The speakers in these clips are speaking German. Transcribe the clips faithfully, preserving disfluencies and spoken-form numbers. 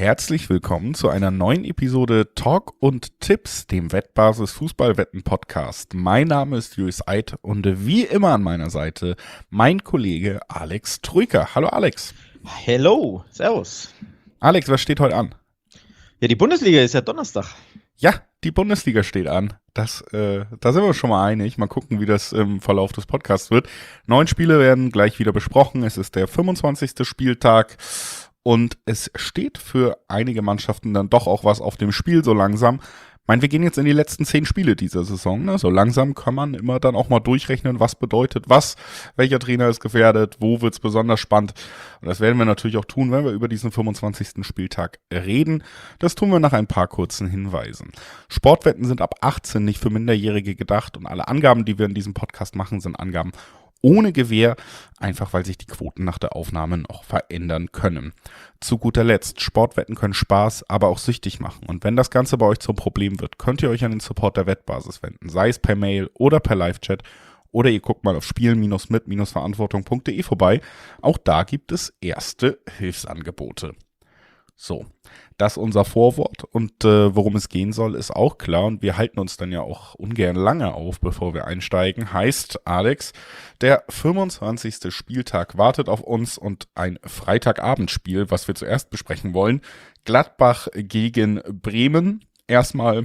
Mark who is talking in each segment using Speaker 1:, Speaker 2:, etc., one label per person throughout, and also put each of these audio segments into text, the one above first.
Speaker 1: Herzlich willkommen zu einer neuen Episode Talk und Tipps, dem Wettbasis Fußballwetten Podcast. Mein Name ist Julius Eid und wie immer an meiner Seite mein Kollege Alex Troika. Hallo Alex.
Speaker 2: Hello, servus.
Speaker 1: Alex, was steht heute an?
Speaker 2: Ja, die Bundesliga ist ja Donnerstag.
Speaker 1: Ja, die Bundesliga steht an. Das, äh, da sind wir uns schon mal einig. Mal gucken, wie das im Verlauf des Podcasts wird. Neun Spiele werden gleich wieder besprochen. Es ist der fünfundzwanzigste Spieltag. Und es steht für einige Mannschaften dann doch auch was auf dem Spiel so langsam. Ich meine, wir gehen jetzt in die letzten zehn Spiele dieser Saison. Ne? So langsam kann man immer dann auch mal durchrechnen, was bedeutet was, welcher Trainer ist gefährdet, wo wird's besonders spannend. Und das werden wir natürlich auch tun, wenn wir über diesen fünfundzwanzigsten Spieltag reden. Das tun wir nach ein paar kurzen Hinweisen. Sportwetten sind ab achtzehn nicht für Minderjährige gedacht und alle Angaben, die wir in diesem Podcast machen, sind Angaben ohne Gewähr, einfach weil sich die Quoten nach der Aufnahme noch verändern können. Zu guter Letzt, Sportwetten können Spaß, aber auch süchtig machen. Und wenn das Ganze bei euch zum Problem wird, könnt ihr euch an den Support der Wettbasis wenden, sei es per Mail oder per Live-Chat. Oder ihr guckt mal auf spielen mit verantwortung punkt de vorbei. Auch da gibt es erste Hilfsangebote. So, das ist unser Vorwort und äh, worum es gehen soll, ist auch klar und wir halten uns dann ja auch ungern lange auf, bevor wir einsteigen. Heißt, Alex, der fünfundzwanzigste Spieltag wartet auf uns und ein Freitagabendspiel, was wir zuerst besprechen wollen. Gladbach gegen Bremen. Erstmal,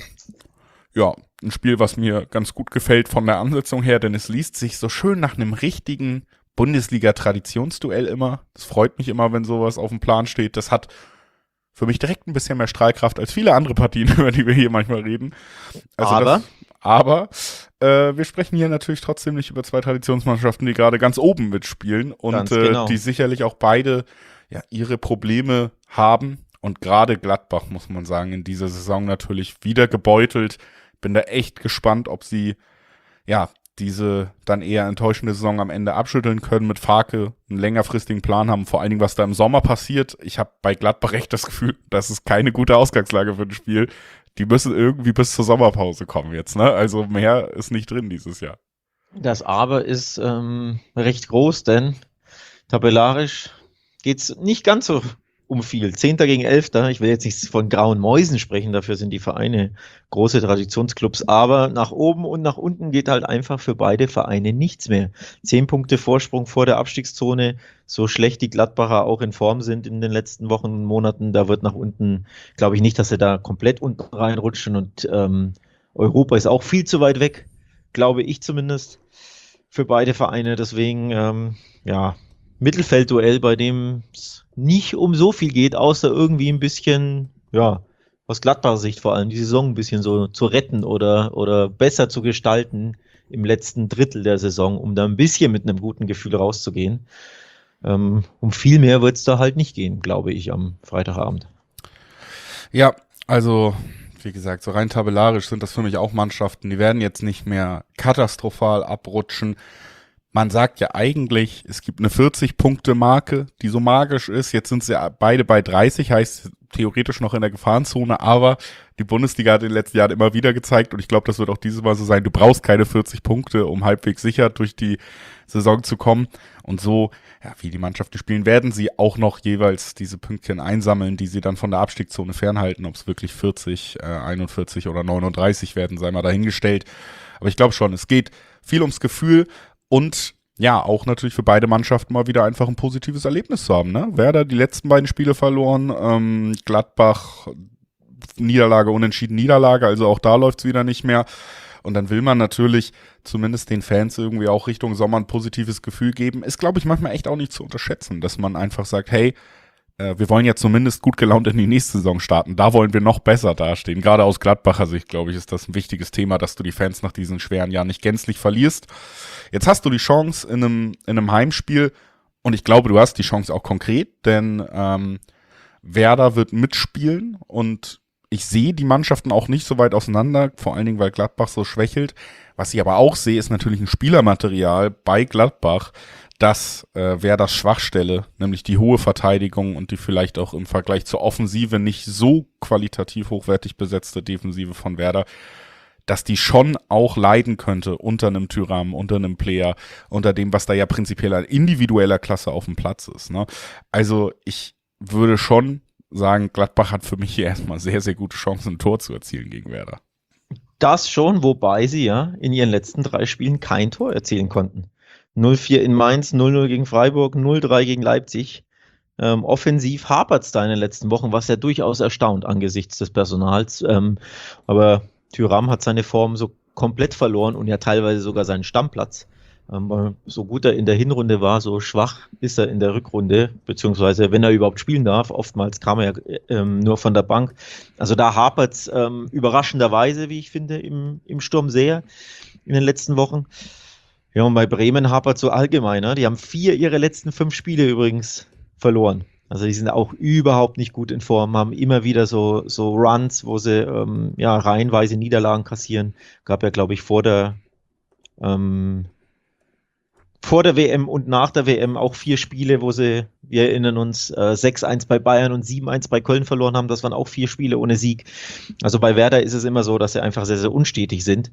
Speaker 1: ja, ein Spiel, was mir ganz gut gefällt von der Ansetzung her, denn es liest sich so schön nach einem richtigen Bundesliga-Traditionsduell immer. Das freut mich immer, wenn sowas auf dem Plan steht. Das hat für mich direkt ein bisschen mehr Strahlkraft als viele andere Partien, über die wir hier manchmal reden. Also
Speaker 2: aber
Speaker 1: das, aber äh, wir sprechen hier natürlich trotzdem nicht über zwei Traditionsmannschaften, die gerade ganz oben mitspielen und äh,
Speaker 2: genau.
Speaker 1: die sicherlich auch beide ja ihre Probleme haben. Und gerade Gladbach, muss man sagen, in dieser Saison natürlich wieder gebeutelt. Bin da echt gespannt, ob sie ja diese dann eher enttäuschende Saison am Ende abschütteln können, mit Farke einen längerfristigen Plan haben, vor allen Dingen, was da im Sommer passiert. Ich habe bei Gladbach echt das Gefühl, das ist keine gute Ausgangslage für ein Spiel. Die müssen irgendwie bis zur Sommerpause kommen jetzt, ne? Also mehr ist nicht drin dieses Jahr.
Speaker 2: Das Aber ist ähm, recht groß, denn tabellarisch geht's nicht ganz so um viel. Zehnter gegen Elfter. Ich will jetzt nicht von grauen Mäusen sprechen, dafür sind die Vereine große Traditionsclubs, aber nach oben und nach unten geht halt einfach für beide Vereine nichts mehr. Zehn Punkte Vorsprung vor der Abstiegszone, so schlecht die Gladbacher auch in Form sind in den letzten Wochen und Monaten, da wird nach unten, glaube ich nicht, dass sie da komplett unten reinrutschen und ähm, Europa ist auch viel zu weit weg, glaube ich zumindest, für beide Vereine, deswegen, ähm, ja, Mittelfeldduell, bei dem es nicht um so viel geht, außer irgendwie ein bisschen, ja, aus Gladbacher Sicht vor allem, die Saison ein bisschen so zu retten oder, oder besser zu gestalten im letzten Drittel der Saison, um da ein bisschen mit einem guten Gefühl rauszugehen. Ähm, um viel mehr wird es da halt nicht gehen, glaube ich, am Freitagabend.
Speaker 1: Ja, also wie gesagt, so rein tabellarisch sind das für mich auch Mannschaften, die werden jetzt nicht mehr katastrophal abrutschen. Man sagt ja eigentlich, es gibt eine vierzig-Punkte-Marke, die so magisch ist. Jetzt sind sie beide bei dreißig, heißt theoretisch noch in der Gefahrenzone. Aber die Bundesliga hat in den letzten Jahren immer wieder gezeigt, und ich glaube, das wird auch dieses Mal so sein, du brauchst keine vierzig Punkte, um halbwegs sicher durch die Saison zu kommen. Und so, ja, wie die Mannschaften spielen, werden sie auch noch jeweils diese Pünktchen einsammeln, die sie dann von der Abstiegszone fernhalten. Ob es wirklich vierzig, äh, einundvierzig oder neununddreißig werden, sei mal dahingestellt. Aber ich glaube schon, es geht viel ums Gefühl. Und ja, auch natürlich für beide Mannschaften mal wieder einfach ein positives Erlebnis zu haben. Ne? Werder die letzten beiden Spiele verloren, ähm, Gladbach Niederlage, Unentschieden, Niederlage, also auch da läuft's wieder nicht mehr. Und dann will man natürlich zumindest den Fans irgendwie auch Richtung Sommer ein positives Gefühl geben. Ist, glaube ich, manchmal echt auch nicht zu unterschätzen, dass man einfach sagt, hey, wir wollen ja zumindest gut gelaunt in die nächste Saison starten. Da wollen wir noch besser dastehen. Gerade aus Gladbacher Sicht, glaube ich, ist das ein wichtiges Thema, dass du die Fans nach diesen schweren Jahren nicht gänzlich verlierst. Jetzt hast du die Chance in einem, in einem Heimspiel und ich glaube, du hast die Chance auch konkret, denn ähm, Werder wird mitspielen und ich sehe die Mannschaften auch nicht so weit auseinander, vor allen Dingen, weil Gladbach so schwächelt. Was ich aber auch sehe, ist natürlich ein Spielermaterial bei Gladbach, das äh, Werders Schwachstelle, nämlich die hohe Verteidigung und die vielleicht auch im Vergleich zur Offensive nicht so qualitativ hochwertig besetzte Defensive von Werder, dass die schon auch leiden könnte unter einem Thuram, unter einem Player, unter dem, was da ja prinzipiell an individueller Klasse auf dem Platz ist. Ne? Also ich würde schon sagen, Gladbach hat für mich hier erstmal sehr, sehr gute Chancen, ein Tor zu erzielen gegen Werder.
Speaker 2: Das schon, wobei sie ja in ihren letzten drei Spielen kein Tor erzielen konnten. null vier in Mainz, null null gegen Freiburg, null drei gegen Leipzig. Ähm, offensiv hapert es da in den letzten Wochen, was ja durchaus erstaunt angesichts des Personals. Ähm, aber Thuram hat seine Form so komplett verloren und ja teilweise sogar seinen Stammplatz. Ähm, so gut er in der Hinrunde war, so schwach ist er in der Rückrunde, beziehungsweise wenn er überhaupt spielen darf. Oftmals kam er ja ähm, nur von der Bank. Also da hapert es ähm, überraschenderweise, wie ich finde, im, im Sturm sehr in den letzten Wochen. Ja, und bei Bremen hapert so allgemein. Ne? Die haben vier ihrer letzten fünf Spiele übrigens verloren. Also die sind auch überhaupt nicht gut in Form, haben immer wieder so, so Runs, wo sie ähm, ja, reihenweise Niederlagen kassieren. Gab ja, glaube ich, vor der ähm, vor der W M und nach der W M auch vier Spiele, wo sie, wir erinnern uns, äh, sechs eins bei Bayern und sieben eins bei Köln verloren haben. Das waren auch vier Spiele ohne Sieg. Also bei Werder ist es immer so, dass sie einfach sehr, sehr unstetig sind.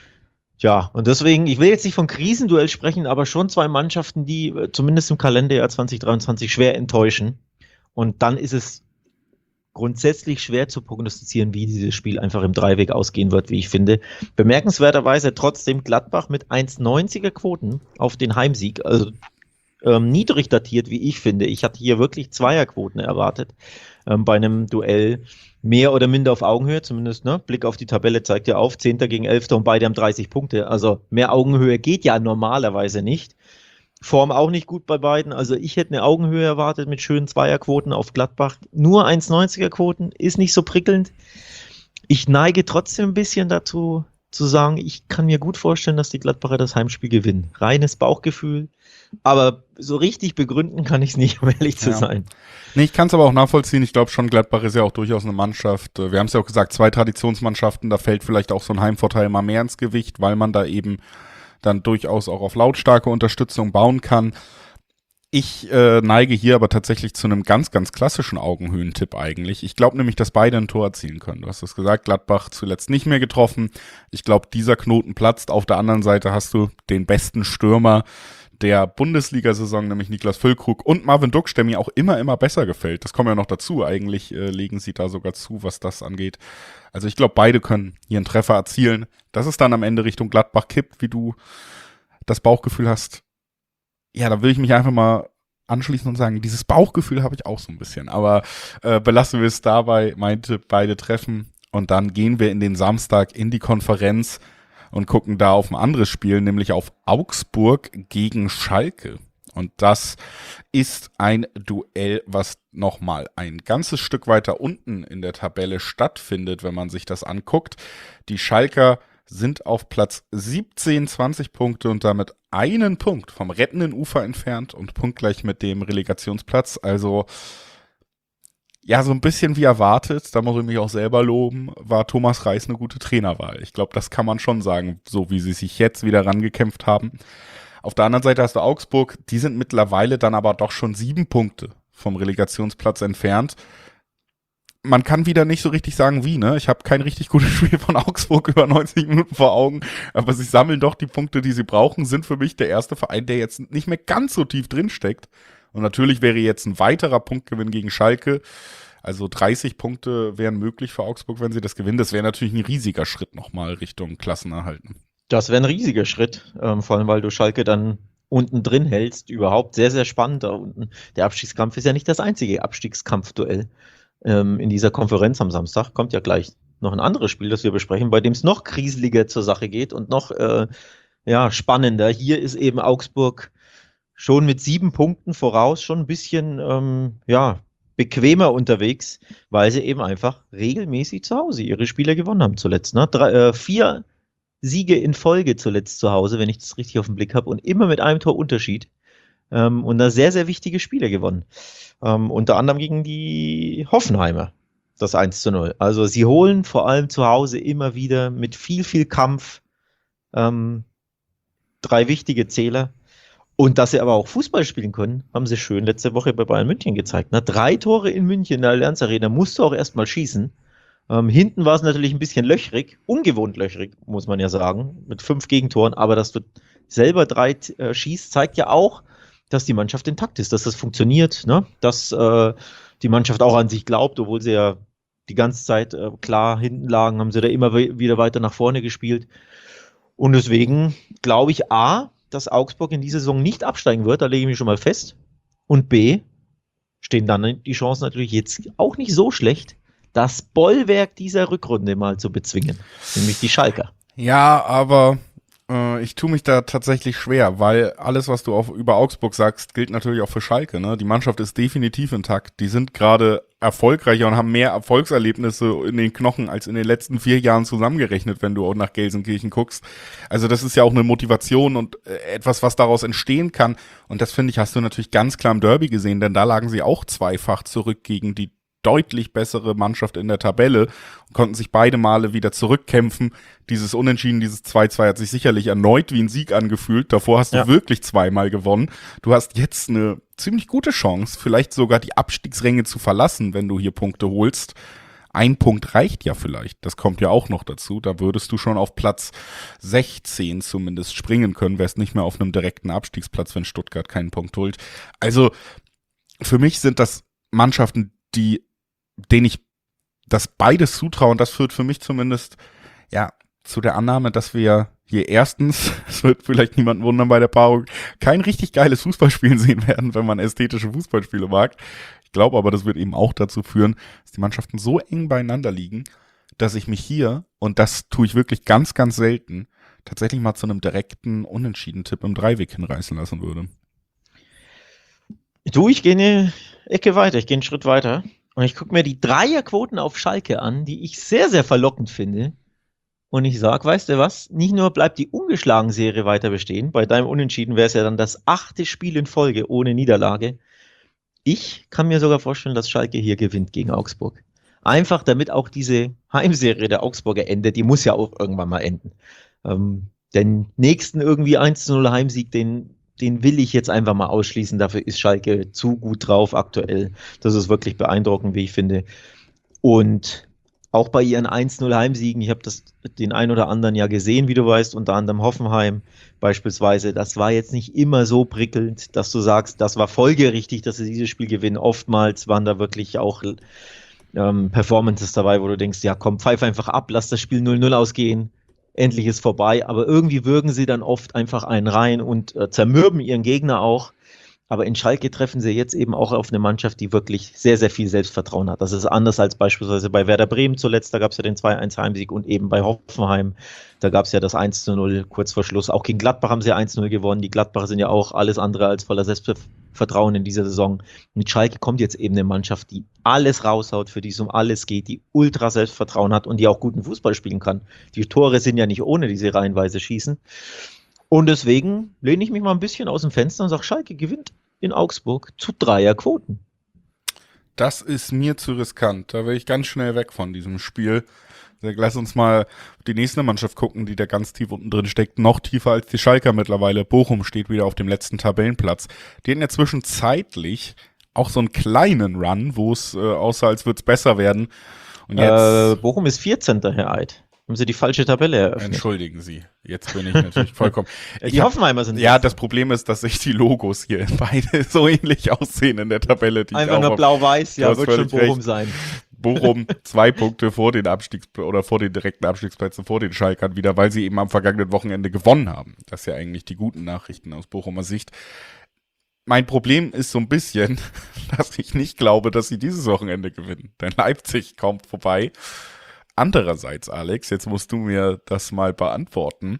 Speaker 2: Ja, und deswegen, ich will jetzt nicht von Krisenduell sprechen, aber schon zwei Mannschaften, die äh, zumindest im Kalenderjahr zwanzig dreiundzwanzig schwer enttäuschen. Und dann ist es grundsätzlich schwer zu prognostizieren, wie dieses Spiel einfach im Dreiweg ausgehen wird, wie ich finde. Bemerkenswerterweise trotzdem Gladbach mit eins neunziger Quoten auf den Heimsieg, also ähm, niedrig datiert, wie ich finde. Ich hatte hier wirklich Zweierquoten erwartet ähm, bei einem Duell mehr oder minder auf Augenhöhe, zumindest, ne? Blick auf die Tabelle zeigt ja auf, Zehnter gegen Elfter und beide haben dreißig Punkte. Also mehr Augenhöhe geht ja normalerweise nicht. Form auch nicht gut bei beiden. Also ich hätte eine Augenhöhe erwartet mit schönen Zweierquoten auf Gladbach. Nur eins neunziger Quoten ist nicht so prickelnd. Ich neige trotzdem ein bisschen dazu, zu sagen, ich kann mir gut vorstellen, dass die Gladbacher das Heimspiel gewinnen. Reines Bauchgefühl. Aber so richtig begründen kann ich es nicht, um ehrlich zu
Speaker 1: Ja.
Speaker 2: sein.
Speaker 1: Nee, ich kann es aber auch nachvollziehen. Ich glaube schon, Gladbach ist ja auch durchaus eine Mannschaft. Wir haben es ja auch gesagt, zwei Traditionsmannschaften, da fällt vielleicht auch so ein Heimvorteil mal mehr ins Gewicht, weil man da eben dann durchaus auch auf lautstarke Unterstützung bauen kann. Ich äh, neige hier aber tatsächlich zu einem ganz, ganz klassischen Augenhöhentipp eigentlich. Ich glaube nämlich, dass beide ein Tor erzielen können. Du hast es gesagt, Gladbach zuletzt nicht mehr getroffen. Ich glaube, dieser Knoten platzt. Auf der anderen Seite hast du den besten Stürmer der Bundesliga-Saison, nämlich Niklas Füllkrug und Marvin Duksch, der mir auch immer, immer besser gefällt. Das kommt ja noch dazu. Eigentlich äh, legen sie da sogar zu, was das angeht. Also ich glaube, beide können hier einen Treffer erzielen. Dass es dann am Ende Richtung Gladbach kippt, wie du das Bauchgefühl hast. Ja, da will ich mich einfach mal anschließen und sagen, dieses Bauchgefühl habe ich auch so ein bisschen. Aber äh, belassen wir es dabei, mein Tipp, beide treffen. Und dann gehen wir in den Samstag in die Konferenz und gucken da auf ein anderes Spiel, nämlich auf Augsburg gegen Schalke. Und das ist ein Duell, was nochmal ein ganzes Stück weiter unten in der Tabelle stattfindet, wenn man sich das anguckt. Die Schalker sind auf Platz siebzehn, zwanzig Punkte und damit einen Punkt vom rettenden Ufer entfernt und punktgleich mit dem Relegationsplatz. Also ja, so ein bisschen wie erwartet, da muss ich mich auch selber loben, war Thomas Reis eine gute Trainerwahl. Ich glaube, das kann man schon sagen, so wie sie sich jetzt wieder rangekämpft haben. Auf der anderen Seite hast du Augsburg, die sind mittlerweile dann aber doch schon sieben Punkte vom Relegationsplatz entfernt. Man kann wieder nicht so richtig sagen, wie, ne? Ich habe kein richtig gutes Spiel von Augsburg über neunzig Minuten vor Augen, aber sie sammeln doch die Punkte, die sie brauchen, sind für mich der erste Verein, der jetzt nicht mehr ganz so tief drin steckt. Und natürlich wäre jetzt ein weiterer Punktgewinn gegen Schalke, also dreißig Punkte wären möglich für Augsburg, wenn sie das gewinnen. Das wäre natürlich ein riesiger Schritt nochmal Richtung Klassenerhalt.
Speaker 2: Das wäre ein riesiger Schritt, ähm, vor allem weil du Schalke dann unten drin hältst. Überhaupt sehr, sehr spannend da unten. Der Abstiegskampf ist ja nicht das einzige Abstiegskampfduell ähm, in dieser Konferenz am Samstag. Kommt ja gleich noch ein anderes Spiel, das wir besprechen, bei dem es noch kriseliger zur Sache geht und noch äh, ja, spannender. Hier ist eben Augsburg schon mit sieben Punkten voraus, schon ein bisschen ähm, ja, bequemer unterwegs, weil sie eben einfach regelmäßig zu Hause ihre Spiele gewonnen haben zuletzt. Ne? Drei, äh, vier Siege in Folge zuletzt zu Hause, wenn ich das richtig auf den Blick habe, und immer mit einem Tor Unterschied. Ähm, und da sehr, sehr wichtige Spiele gewonnen. Ähm, unter anderem gegen die Hoffenheimer, das eins zu null. Also sie holen vor allem zu Hause immer wieder mit viel, viel Kampf ähm, drei wichtige Zähler. Und dass sie aber auch Fußball spielen können, haben sie schön letzte Woche bei Bayern München gezeigt. Ne? Drei Tore in München in der Allianz Arena, musst du auch erstmal schießen. Ähm, hinten war es natürlich ein bisschen löchrig, ungewohnt löchrig, muss man ja sagen, mit fünf Gegentoren. Aber dass du selber drei äh, schießt, zeigt ja auch, dass die Mannschaft intakt ist, dass das funktioniert, ne? dass äh, die Mannschaft auch an sich glaubt, obwohl sie ja die ganze Zeit äh, klar hinten lagen, haben sie da immer we- wieder weiter nach vorne gespielt. Und deswegen glaube ich A, dass Augsburg in dieser Saison nicht absteigen wird, da lege ich mich schon mal fest. Und B, stehen dann die Chancen natürlich jetzt auch nicht so schlecht, das Bollwerk dieser Rückrunde mal zu bezwingen, nämlich die Schalker.
Speaker 1: Ja, aber äh, ich tue mich da tatsächlich schwer, weil alles, was du auf, über Augsburg sagst, gilt natürlich auch für Schalke. Ne? Die Mannschaft ist definitiv intakt. Die sind gerade erfolgreicher und haben mehr Erfolgserlebnisse in den Knochen als in den letzten vier Jahren zusammengerechnet, wenn du auch nach Gelsenkirchen guckst. Also das ist ja auch eine Motivation und äh, etwas, was daraus entstehen kann. Und das, finde ich, hast du natürlich ganz klar im Derby gesehen, denn da lagen sie auch zweifach zurück gegen die deutlich bessere Mannschaft in der Tabelle und konnten sich beide Male wieder zurückkämpfen. Dieses Unentschieden, dieses zwei zwei hat sich sicherlich erneut wie ein Sieg angefühlt. Davor hast du
Speaker 2: Ja.
Speaker 1: wirklich zweimal gewonnen. Du hast jetzt eine ziemlich gute Chance, vielleicht sogar die Abstiegsränge zu verlassen, wenn du hier Punkte holst. Ein Punkt reicht ja vielleicht. Das kommt ja auch noch dazu. Da würdest du schon auf Platz sechzehn zumindest springen können. Wärst nicht mehr auf einem direkten Abstiegsplatz, wenn Stuttgart keinen Punkt holt. Also für mich sind das Mannschaften, die denen ich das beides zutraue, und das führt für mich zumindest ja zu der Annahme, dass wir hier erstens, es wird vielleicht niemanden wundern bei der Paarung, kein richtig geiles Fußballspielen sehen werden, wenn man ästhetische Fußballspiele mag. Ich glaube aber, das wird eben auch dazu führen, dass die Mannschaften so eng beieinander liegen, dass ich mich hier, und das tue ich wirklich ganz, ganz selten, tatsächlich mal zu einem direkten Unentschieden-Tipp im Dreiweg hinreißen lassen würde.
Speaker 2: Du, ich gehe eine Ecke weiter, ich gehe einen Schritt weiter und ich gucke mir die Dreierquoten auf Schalke an, die ich sehr, sehr verlockend finde. Und ich sage, weißt du was, nicht nur bleibt die ungeschlagen Serie weiter bestehen, bei deinem Unentschieden wäre es ja dann das achte Spiel in Folge ohne Niederlage. Ich kann mir sogar vorstellen, dass Schalke hier gewinnt gegen Augsburg. Einfach damit auch diese Heimserie der Augsburger endet, die muss ja auch irgendwann mal enden. Ähm, den nächsten irgendwie eins zu null Heimsieg, den den will ich jetzt einfach mal ausschließen. Dafür ist Schalke zu gut drauf aktuell. Das ist wirklich beeindruckend, wie ich finde. Und auch bei ihren eins null Heimsiegen, ich habe das den ein oder anderen ja gesehen, wie du weißt, unter anderem Hoffenheim beispielsweise. Das war jetzt nicht immer so prickelnd, dass du sagst, das war folgerichtig, dass sie dieses Spiel gewinnen. Oftmals waren da wirklich auch ähm, Performances dabei, wo du denkst, ja komm, pfeif einfach ab, lass das Spiel null null ausgehen. Endlich ist vorbei, aber irgendwie würgen sie dann oft einfach einen rein und äh, zermürben ihren Gegner auch. Aber in Schalke treffen sie jetzt eben auch auf eine Mannschaft, die wirklich sehr, sehr viel Selbstvertrauen hat. Das ist anders als beispielsweise bei Werder Bremen zuletzt, da gab es ja den zwei eins Heimsieg und eben bei Hoffenheim, da gab es ja das eins zu null kurz vor Schluss. Auch gegen Gladbach haben sie eins zu null gewonnen. Die Gladbacher sind ja auch alles andere als voller Selbstvertrauen in dieser Saison. Mit Schalke kommt jetzt eben eine Mannschaft, die alles raushaut, für die es um alles geht, die ultra Selbstvertrauen hat und die auch guten Fußball spielen kann. Die Tore sind ja nicht ohne, die sie reihenweise schießen. Und deswegen lehne ich mich mal ein bisschen aus dem Fenster und sage, Schalke gewinnt in Augsburg zu Dreierquoten.
Speaker 1: Das ist mir zu riskant. Da wäre ich ganz schnell weg von diesem Spiel. Lass uns mal die nächste Mannschaft gucken, die da ganz tief unten drin steckt. Noch tiefer als die Schalker mittlerweile. Bochum steht wieder auf dem letzten Tabellenplatz. Die hatten ja zwischenzeitlich auch so einen kleinen Run, wo es äh, aussah, als würde es besser werden. Und jetzt,
Speaker 2: äh, Bochum ist vierzehnter Herr Eid. Haben sie die falsche Tabelle eröffnet?
Speaker 1: Entschuldigen Sie, jetzt bin ich natürlich vollkommen.
Speaker 2: Die
Speaker 1: Ich hab,
Speaker 2: Hoffenheimer sind
Speaker 1: Ja,
Speaker 2: jetzt.
Speaker 1: das Problem ist, dass sich die Logos hier beide so ähnlich aussehen in der Tabelle. Die
Speaker 2: Einfach
Speaker 1: ich
Speaker 2: nur
Speaker 1: auch hab.
Speaker 2: blau-weiß,
Speaker 1: Du
Speaker 2: ja,
Speaker 1: hast
Speaker 2: wird schon
Speaker 1: völlig
Speaker 2: Bochum
Speaker 1: recht.
Speaker 2: sein.
Speaker 1: Bochum zwei Punkte vor den Abstiegs oder vor den direkten Abstiegsplätzen vor den Schalkern wieder, weil sie eben am vergangenen Wochenende gewonnen haben. Das ist ja eigentlich die guten Nachrichten aus Bochumer Sicht. Mein Problem ist so ein bisschen, dass ich nicht glaube, dass sie dieses Wochenende gewinnen. Denn Leipzig kommt vorbei. Andererseits, Alex, jetzt musst du mir das mal beantworten.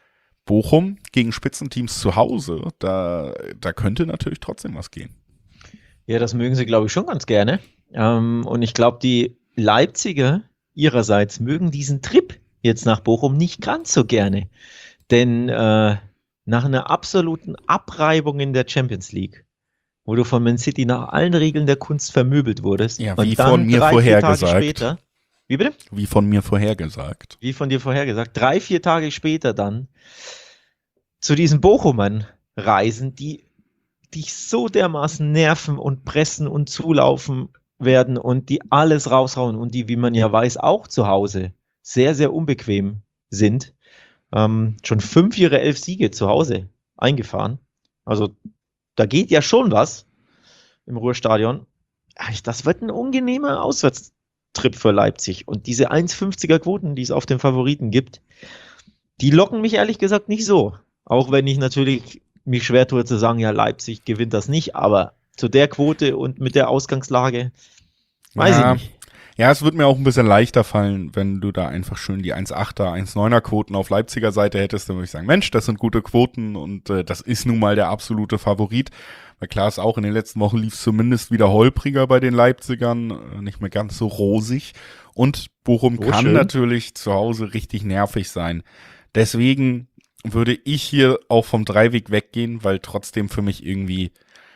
Speaker 1: Bochum gegen Spitzenteams zu Hause, da, da könnte natürlich trotzdem was gehen.
Speaker 2: Ja, das mögen sie, glaube ich, schon ganz gerne. Ähm, und ich glaube, die Leipziger ihrerseits mögen diesen Trip jetzt nach Bochum nicht ganz so gerne. Denn äh, nach einer absoluten Abreibung in der Champions League, wo du von Man City nach allen Regeln der Kunst vermöbelt wurdest,
Speaker 1: Ja,
Speaker 2: und
Speaker 1: wie
Speaker 2: dann
Speaker 1: von mir
Speaker 2: drei, vier Tage
Speaker 1: vorhergesagt.
Speaker 2: später, wie bitte?
Speaker 1: Wie von mir vorhergesagt.
Speaker 2: Wie von dir vorhergesagt, drei, vier Tage später dann zu diesen Bochumern reisen, die dich so dermaßen nerven und pressen und zulaufen werden und die alles raushauen und die, wie man ja weiß, auch zu Hause sehr, sehr unbequem sind. Ähm, schon fünf ihrer elf Siege zu Hause eingefahren. Also da geht ja schon was im Ruhrstadion. das wird ein unangenehmer Auswärtstrip für Leipzig. Und diese eins fünfziger Quoten, die es auf den Favoriten gibt, die locken mich ehrlich gesagt nicht so. Auch wenn ich natürlich mich schwer tue zu sagen, ja, Leipzig gewinnt das nicht, aber zu der Quote und mit der Ausgangslage, weiß
Speaker 1: ja.
Speaker 2: ich nicht.
Speaker 1: Ja, es wird mir auch ein bisschen leichter fallen, wenn du da einfach schön die eins Komma achter, eins Komma neuner Quoten auf Leipziger Seite hättest, dann würde ich sagen, Mensch, das sind gute Quoten und äh, das ist nun mal der absolute Favorit. Weil klar ist auch, in den letzten Wochen lief es zumindest wieder holpriger bei den Leipzigern, äh, nicht mehr ganz so rosig. Und Bochum
Speaker 2: Oh,
Speaker 1: kann
Speaker 2: schön.
Speaker 1: natürlich zu Hause richtig nervig sein. Deswegen würde ich hier auch vom Dreiweg weggehen, weil trotzdem für mich irgendwie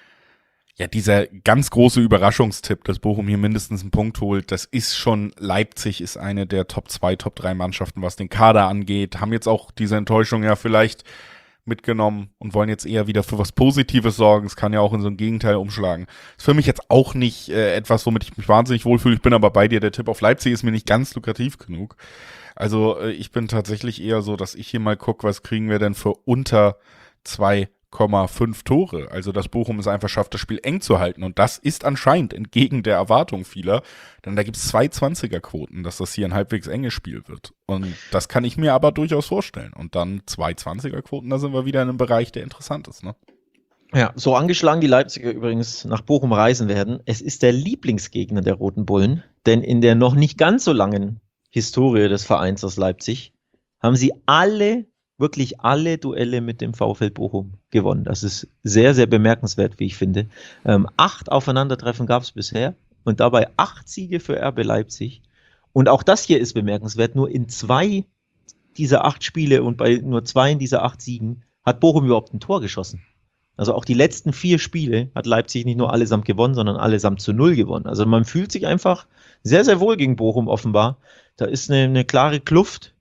Speaker 1: ja, dieser ganz große Überraschungstipp, dass Bochum hier mindestens einen Punkt holt, das ist schon, Leipzig ist eine der Top zwei, Top drei Mannschaften, was den Kader angeht, haben jetzt auch diese Enttäuschung ja vielleicht mitgenommen und wollen jetzt eher wieder für was Positives sorgen. Es kann ja auch in so ein Gegenteil umschlagen. Ist für mich jetzt auch nicht äh, etwas, womit ich mich wahnsinnig wohlfühle. Ich bin aber bei dir, der Tipp auf Leipzig ist mir nicht ganz lukrativ genug. Also äh, ich bin tatsächlich eher so, dass ich hier mal gucke, was kriegen wir denn für unter zwei Komma fünf Tore. Also dass Bochum es einfach schafft, das Spiel eng zu halten. Und das ist anscheinend entgegen der Erwartung vieler. Denn da gibt es zwei zwanziger-Quoten, dass das hier ein halbwegs enges Spiel wird. Und das kann ich mir aber durchaus vorstellen. Und dann zwei zwanziger-Quoten, da sind wir wieder in einem Bereich, der interessant ist, ne?
Speaker 2: Ja, so angeschlagen die Leipziger übrigens nach Bochum reisen werden. Es ist der Lieblingsgegner der Roten Bullen. Denn in der noch nicht ganz so langen Historie des Vereins aus Leipzig haben sie alle wirklich alle Duelle mit dem VfL Bochum gewonnen. Das ist sehr, sehr bemerkenswert, wie ich finde. Ähm, acht Aufeinandertreffen gab es bisher und dabei acht Siege für R B Leipzig. Und auch das hier ist bemerkenswert. Nur in zwei dieser acht Spiele und bei nur zwei dieser acht Siegen hat Bochum überhaupt ein Tor geschossen. Also auch die letzten vier Spiele hat Leipzig nicht nur allesamt gewonnen, sondern allesamt zu null gewonnen. Also man fühlt sich einfach sehr, sehr wohl gegen Bochum offenbar. Da ist eine, eine klare Kluft.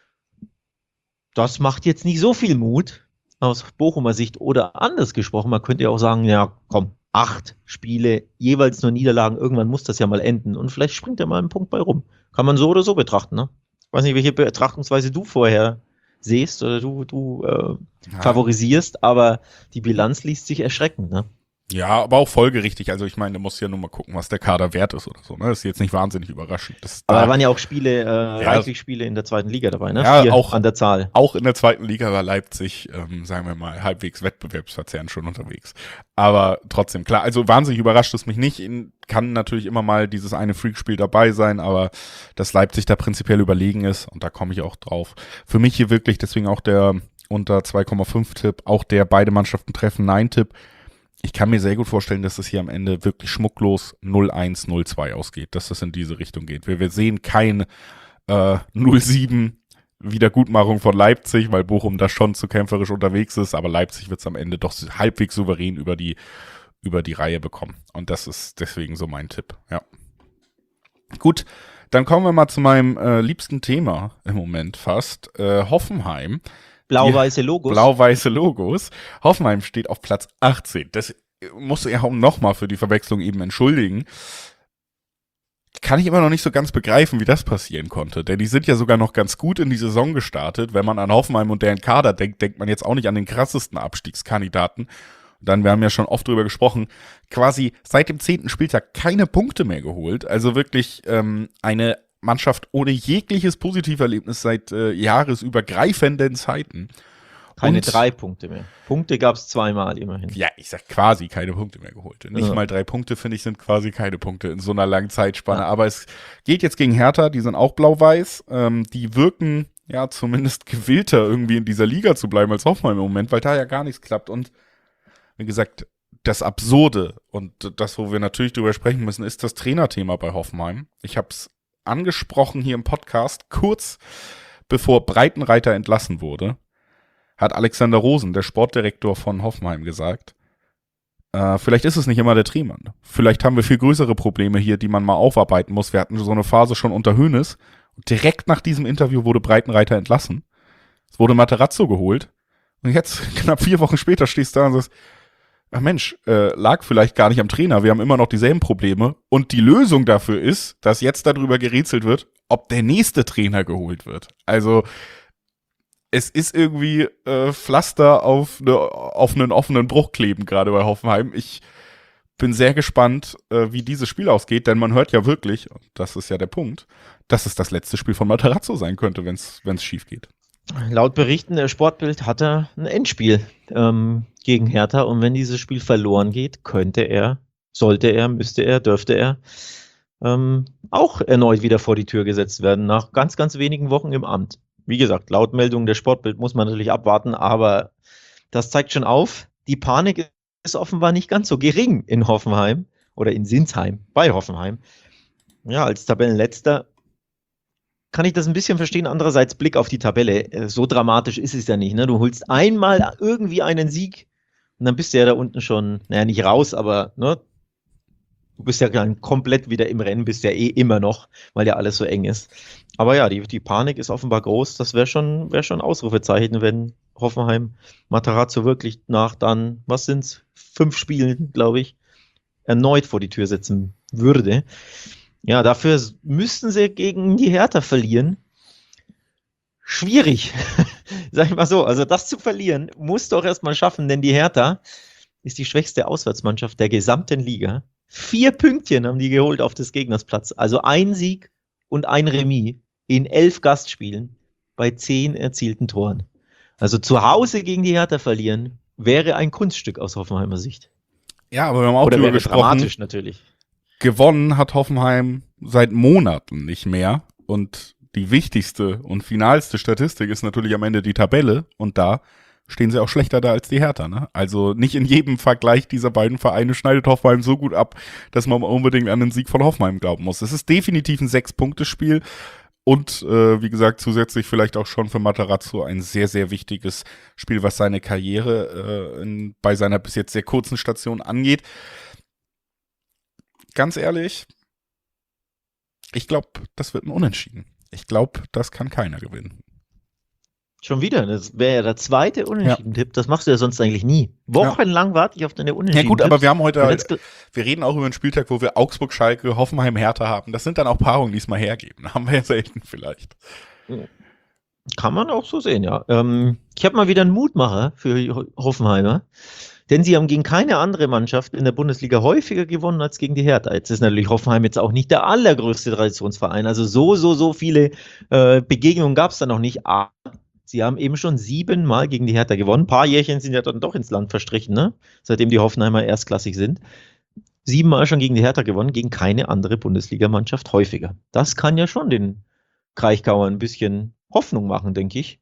Speaker 2: Das macht jetzt nicht so viel Mut aus Bochumer Sicht oder anders gesprochen. Man könnte ja auch sagen, ja komm, acht Spiele, jeweils nur Niederlagen, irgendwann muss das ja mal enden und vielleicht springt ja mal ein Punkt bei rum. Kann man so oder so betrachten, ne? Ich weiß nicht, welche Betrachtungsweise du vorher siehst oder du, du äh,
Speaker 1: Ja.
Speaker 2: favorisierst, aber die Bilanz liest sich erschreckend, ne?
Speaker 1: Ja, aber auch folgerichtig. Also ich meine, du musst ja nur mal gucken, was der Kader wert ist oder so. Ne? Das ist jetzt nicht wahnsinnig überraschend. Das
Speaker 2: Aber
Speaker 1: da,
Speaker 2: da waren ja auch Spiele, äh,
Speaker 1: ja,
Speaker 2: reichlich Spiele in der zweiten Liga dabei, ne?
Speaker 1: Ja,
Speaker 2: Vier
Speaker 1: auch-
Speaker 2: an der Zahl.
Speaker 1: Auch in der zweiten Liga war Leipzig, ähm, sagen wir mal, halbwegs wettbewerbsverzerrend schon unterwegs. Aber trotzdem, klar, also wahnsinnig überrascht es mich nicht. In, kann natürlich immer mal dieses eine Freakspiel dabei sein, aber dass Leipzig da prinzipiell überlegen ist, und da komme ich auch drauf. Für mich hier wirklich, deswegen auch der unter zwei Komma fünf Tipp, auch der beide Mannschaften treffen Nein Tipp. Ich kann mir sehr gut vorstellen, dass es hier am Ende wirklich schmucklos null eins, null zwei ausgeht, dass das in diese Richtung geht. Wir, wir sehen kein äh, null sieben Wiedergutmachung von Leipzig, weil Bochum da schon zu kämpferisch unterwegs ist, aber Leipzig wird es am Ende doch halbwegs souverän über die, über die Reihe bekommen. Und das ist deswegen so mein Tipp, ja. Gut, dann kommen wir mal zu meinem äh, liebsten Thema im Moment fast, äh, Hoffenheim.
Speaker 2: Blau-weiße Logos.
Speaker 1: Blau-weiße Logos. Hoffenheim steht auf Platz achtzehn. Das muss ich auch nochmal für die Verwechslung eben entschuldigen. Kann ich immer noch nicht so ganz begreifen, wie das passieren konnte. Denn die sind ja sogar noch ganz gut in die Saison gestartet. Wenn man an Hoffenheim und deren Kader denkt, denkt man jetzt auch nicht an den krassesten Abstiegskandidaten. Und dann, wir haben ja schon oft drüber gesprochen, quasi seit dem zehnten Spieltag keine Punkte mehr geholt. Also wirklich ähm, eine Mannschaft ohne jegliches Positiverlebnis seit äh, jahresübergreifenden Zeiten.
Speaker 2: Keine
Speaker 1: Und-
Speaker 2: drei Punkte mehr. Punkte gab es zweimal immerhin.
Speaker 1: Ja, ich sag quasi keine Punkte mehr geholt. Nicht
Speaker 2: Ja.
Speaker 1: mal drei Punkte, finde ich, sind quasi keine Punkte in so einer langen Zeitspanne.
Speaker 2: Ja.
Speaker 1: Aber es geht jetzt gegen Hertha, die sind auch blau-weiß. Ähm, die wirken ja zumindest gewillter, irgendwie in dieser Liga zu bleiben als Hoffenheim im Moment, weil da ja gar nichts klappt. Und wie gesagt, das Absurde und das, wo wir natürlich drüber sprechen müssen, ist das Trainerthema bei Hoffenheim. Ich habe es angesprochen hier im Podcast, kurz bevor Breitenreiter entlassen wurde, hat Alexander Rosen, der Sportdirektor von Hoffenheim, gesagt, äh, vielleicht ist es nicht immer der Trainer. Vielleicht haben wir viel größere Probleme hier, die man mal aufarbeiten muss. Wir hatten so eine Phase schon unter Hoeneß. Und direkt nach diesem Interview wurde Breitenreiter entlassen. Es wurde Materazzo geholt. Und jetzt, knapp vier Wochen später, stehst du da und sagst, ach Mensch, äh, lag vielleicht gar nicht am Trainer. Wir haben immer noch dieselben Probleme. Und die Lösung dafür ist, dass jetzt darüber gerätselt wird, ob der nächste Trainer geholt wird. Also es ist irgendwie äh, Pflaster auf, ne, auf einen offenen Bruch kleben, gerade bei Hoffenheim. Ich bin sehr gespannt, äh, wie dieses Spiel ausgeht, denn man hört ja wirklich, und das ist ja der Punkt, dass es das letzte Spiel von Matarazzo sein könnte, wenn es schief geht.
Speaker 2: Laut Berichten der Sportbild hat er ein Endspiel ähm, gegen Hertha und wenn dieses Spiel verloren geht, könnte er, sollte er, müsste er, dürfte er ähm, auch erneut wieder vor die Tür gesetzt werden, nach ganz, ganz wenigen Wochen im Amt. Wie gesagt, laut Meldung der Sportbild muss man natürlich abwarten, aber das zeigt schon auf, die Panik ist offenbar nicht ganz so gering in Hoffenheim oder in Sinsheim bei Hoffenheim. Ja, als Tabellenletzter kann ich das ein bisschen verstehen. Andererseits Blick auf die Tabelle. So dramatisch ist es ja nicht. Ne? Du holst einmal irgendwie einen Sieg und dann bist du ja da unten schon, naja, nicht raus, aber ne, du bist ja dann komplett wieder im Rennen, bist ja eh immer noch, weil ja alles so eng ist. Aber ja, die, die Panik ist offenbar groß. Das wäre schon, wär schon ein Ausrufezeichen, wenn Hoffenheim Matarazzo wirklich nach dann, was sind's, fünf Spielen, glaube ich, erneut vor die Tür setzen würde. Ja, dafür müssten sie gegen die Hertha verlieren. Schwierig, sag ich mal so. Also das zu verlieren, musst du auch erstmal schaffen, denn die Hertha ist die schwächste Auswärtsmannschaft der gesamten Liga. Vier Pünktchen haben die geholt auf des Gegners Platz. Also ein Sieg und ein Remis in elf Gastspielen bei zehn erzielten Toren. Also zu Hause gegen die Hertha verlieren wäre ein Kunststück aus Hoffenheimer Sicht.
Speaker 1: Ja, aber wir haben auch
Speaker 2: Oder
Speaker 1: drüber
Speaker 2: wäre
Speaker 1: gesprochen.
Speaker 2: dramatisch natürlich.
Speaker 1: Gewonnen hat Hoffenheim seit Monaten nicht mehr. Und die wichtigste und finalste Statistik ist natürlich am Ende die Tabelle. Und da stehen sie auch schlechter da als die Hertha. Ne? Also nicht in jedem Vergleich dieser beiden Vereine schneidet Hoffenheim so gut ab, dass man unbedingt an den Sieg von Hoffenheim glauben muss. Es ist definitiv ein Sechs-Punkte-Spiel. Und äh, wie gesagt, zusätzlich vielleicht auch schon für Matarazzo ein sehr, sehr wichtiges Spiel, was seine Karriere äh, in, bei seiner bis jetzt sehr kurzen Station angeht. Ganz ehrlich, ich glaube, das wird ein Unentschieden. Ich glaube, das kann keiner gewinnen.
Speaker 2: Schon wieder, das wäre ja der zweite Unentschieden-Tipp. Das machst du ja sonst eigentlich nie. Wochenlang warte ich auf deine Unentschieden.
Speaker 1: Ja gut, aber wir haben heute,
Speaker 2: Und
Speaker 1: halt,
Speaker 2: jetzt-
Speaker 1: wir reden auch über einen Spieltag, wo wir Augsburg, Schalke, Hoffenheim, Hertha haben. Das sind dann auch Paarungen, die es mal hergeben. Haben wir ja selten vielleicht.
Speaker 2: Kann man auch so sehen, ja. Ähm, ich habe mal wieder einen Mutmacher für Ho- Hoffenheimer, denn sie haben gegen keine andere Mannschaft in der Bundesliga häufiger gewonnen als gegen die Hertha. Jetzt ist natürlich Hoffenheim jetzt auch nicht der allergrößte Traditionsverein, also so, so, so viele äh, Begegnungen gab es da noch nicht, aber sie haben eben schon siebenmal gegen die Hertha gewonnen. Ein paar Jährchen sind ja dann doch ins Land verstrichen, ne? Seitdem die Hoffenheimer erstklassig sind. Siebenmal schon gegen die Hertha gewonnen, gegen keine andere Bundesligamannschaft häufiger. Das kann ja schon den Kraichgauern ein bisschen Hoffnung machen, denke ich.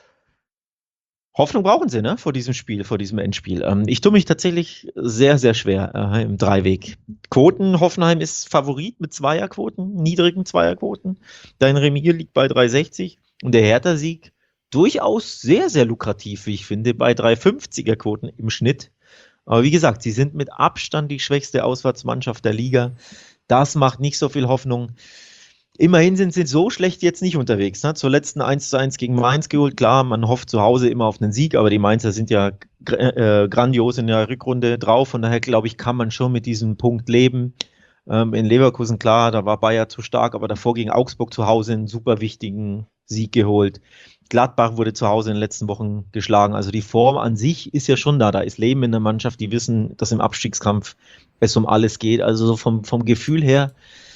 Speaker 2: Hoffnung brauchen sie, ne, vor diesem Spiel, vor diesem Endspiel. Ähm, ich tue mich tatsächlich sehr, sehr schwer äh, im Dreiweg. Quoten, Hoffenheim ist Favorit mit Zweierquoten, niedrigen Zweierquoten. Dein Remis liegt bei drei sechzig und der Hertha-Sieg durchaus sehr, sehr lukrativ, wie ich finde, bei drei fünfziger Quoten im Schnitt. Aber wie gesagt, sie sind mit Abstand die schwächste Auswärtsmannschaft der Liga. Das macht nicht so viel Hoffnung. Immerhin sind sie so schlecht jetzt nicht unterwegs. Ne? Zuletzt ein eins zu eins gegen Mainz geholt. Klar, man hofft zu Hause immer auf einen Sieg, aber die Mainzer sind ja gr- äh, grandios in der Rückrunde drauf. Von daher, glaube ich, kann man schon mit diesem Punkt leben. Ähm, in Leverkusen, klar, da war Bayer zu stark, aber davor gegen Augsburg zu Hause einen super wichtigen Sieg geholt. Gladbach wurde zu Hause in den letzten Wochen geschlagen. Also die Form an sich ist ja schon da. Da ist Leben in der Mannschaft. Die wissen, dass im Abstiegskampf es um alles geht. Also so vom, vom Gefühl her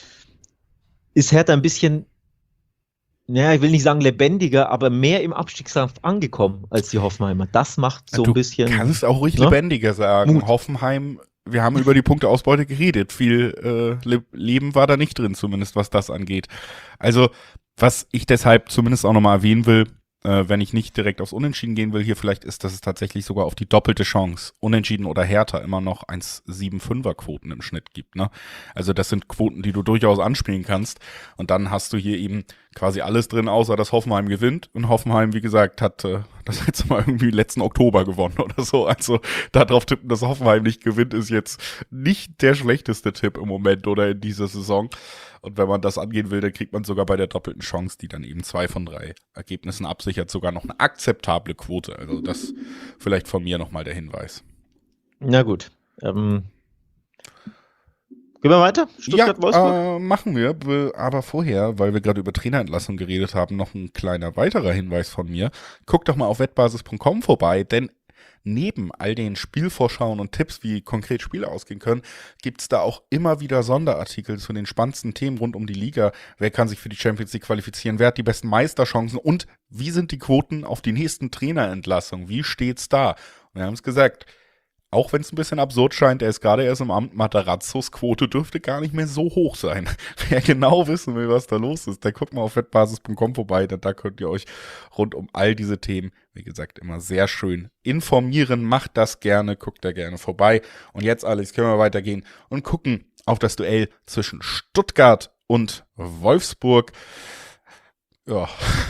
Speaker 2: ist Hertha ein bisschen, naja, ich will nicht sagen lebendiger, aber mehr im Abstiegskampf angekommen als die Hoffenheimer. Das macht so
Speaker 1: du
Speaker 2: ein bisschen.
Speaker 1: kannst auch ruhig
Speaker 2: ne?
Speaker 1: lebendiger sagen.
Speaker 2: Mut.
Speaker 1: Hoffenheim, wir haben über die Punkteausbeute geredet. Viel äh, Le- Leben war da nicht drin, zumindest was das angeht. Also, was ich deshalb zumindest auch nochmal erwähnen will, äh, wenn ich nicht direkt aufs Unentschieden gehen will, hier vielleicht ist, dass es tatsächlich sogar auf die doppelte Chance, Unentschieden oder Hertha, immer noch eins Komma fünfundsiebziger Quoten im Schnitt gibt. Ne? Also das sind Quoten, die du durchaus anspielen kannst. Und dann hast du hier eben quasi alles drin, außer dass Hoffenheim gewinnt. Und Hoffenheim, wie gesagt, hat äh, das letzte Mal irgendwie letzten Oktober gewonnen oder so. Also darauf tippen, dass Hoffenheim nicht gewinnt, ist jetzt nicht der schlechteste Tipp im Moment oder in dieser Saison. Und wenn man das angehen will, dann kriegt man sogar bei der doppelten Chance, die dann eben zwei von drei Ergebnissen absichert, sogar noch eine akzeptable Quote. Also das vielleicht von mir nochmal der Hinweis.
Speaker 2: Na gut. Ähm, gehen wir weiter? Stuttgart-Wolfsburg?
Speaker 1: Ja, äh, machen wir. Be- Aber vorher, weil wir gerade über Trainerentlassung geredet haben, noch ein kleiner weiterer Hinweis von mir. Guckt doch mal auf wettbasis punkt com vorbei, denn neben all den Spielvorschauen und Tipps, wie konkret Spiele ausgehen können, gibt es da auch immer wieder Sonderartikel zu den spannendsten Themen rund um die Liga. Wer kann sich für die Champions League qualifizieren? Wer hat die besten Meisterchancen? Und wie sind die Quoten auf die nächsten Trainerentlassungen? Wie steht's da? Und wir haben es gesagt, auch wenn es ein bisschen absurd scheint, er ist gerade erst im Amt, Matarazzos Quote dürfte gar nicht mehr so hoch sein. Wer genau wissen will, was da los ist, der guckt mal auf wettbasis punkt com vorbei, denn da könnt ihr euch rund um all diese Themen, wie gesagt, immer sehr schön informieren. Macht das gerne, guckt da gerne vorbei. Und jetzt, Alex, können wir weitergehen und gucken auf das Duell zwischen Stuttgart und Wolfsburg. Ja,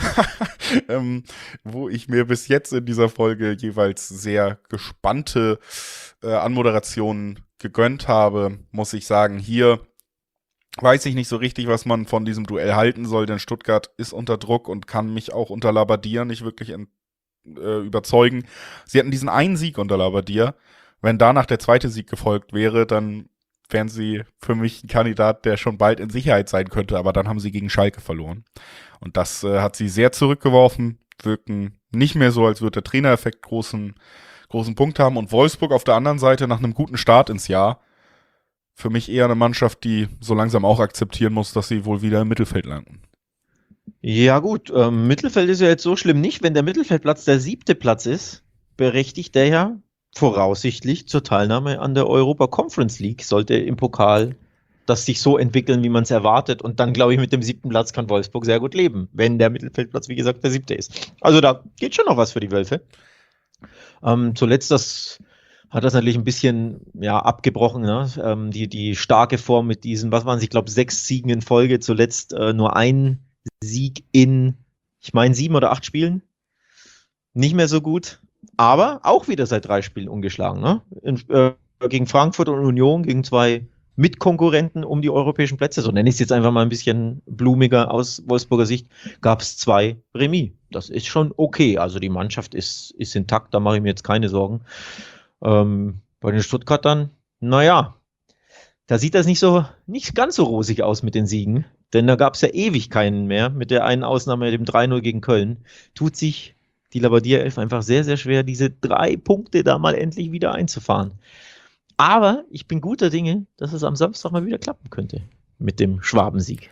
Speaker 1: ähm, wo ich mir bis jetzt in dieser Folge jeweils sehr gespannte äh, Anmoderationen gegönnt habe, muss ich sagen. Hier weiß ich nicht so richtig, was man von diesem Duell halten soll, denn Stuttgart ist unter Druck und kann mich auch unter Labbadia nicht wirklich in, äh, überzeugen. Sie hatten diesen einen Sieg unter Labbadia. Wenn danach der zweite Sieg gefolgt wäre, dann wären sie für mich ein Kandidat, der schon bald in Sicherheit sein könnte, aber dann haben sie gegen Schalke verloren. Und das äh, hat sie sehr zurückgeworfen, wirken nicht mehr so, als würde der Trainereffekt großen, großen Punkt haben. Und Wolfsburg auf der anderen Seite nach einem guten Start ins Jahr, für mich eher eine Mannschaft, die so langsam auch akzeptieren muss, dass sie wohl wieder im Mittelfeld landen.
Speaker 2: Ja gut, ähm, Mittelfeld ist ja jetzt so schlimm nicht. Wenn der Mittelfeldplatz der siebte Platz ist, berechtigt der ja voraussichtlich zur Teilnahme an der Europa Conference League, sollte im Pokal das sich so entwickeln, wie man es erwartet. Und dann, glaube ich, mit dem siebten Platz kann Wolfsburg sehr gut leben, wenn der Mittelfeldplatz, wie gesagt, der siebte ist. Also da geht schon noch was für die Wölfe. Ähm, zuletzt das hat das natürlich ein bisschen ja, abgebrochen, ne? ähm, die, die starke Form mit diesen, was waren es, ich glaube, sechs Siegen in Folge, zuletzt äh, nur ein Sieg in, ich meine, sieben oder acht Spielen. Nicht mehr so gut. Aber auch wieder seit drei Spielen ungeschlagen. Ne? In, äh, gegen Frankfurt und Union, gegen zwei Mitkonkurrenten um die europäischen Plätze, so nenne ich es jetzt einfach mal ein bisschen blumiger aus Wolfsburger Sicht, gab es zwei Remis. Das ist schon okay. Also die Mannschaft ist, ist intakt, da mache ich mir jetzt keine Sorgen. Ähm, bei den Stuttgartern, naja, da sieht das nicht so, nicht ganz so rosig aus mit den Siegen, denn da gab es ja ewig keinen mehr, mit der einen Ausnahme, dem drei null gegen Köln. Tut sich die Labbadia Elf einfach sehr, sehr schwer, diese drei Punkte da mal endlich wieder einzufahren. Aber ich bin guter Dinge, dass es am Samstag mal wieder klappen könnte mit dem Schwabensieg.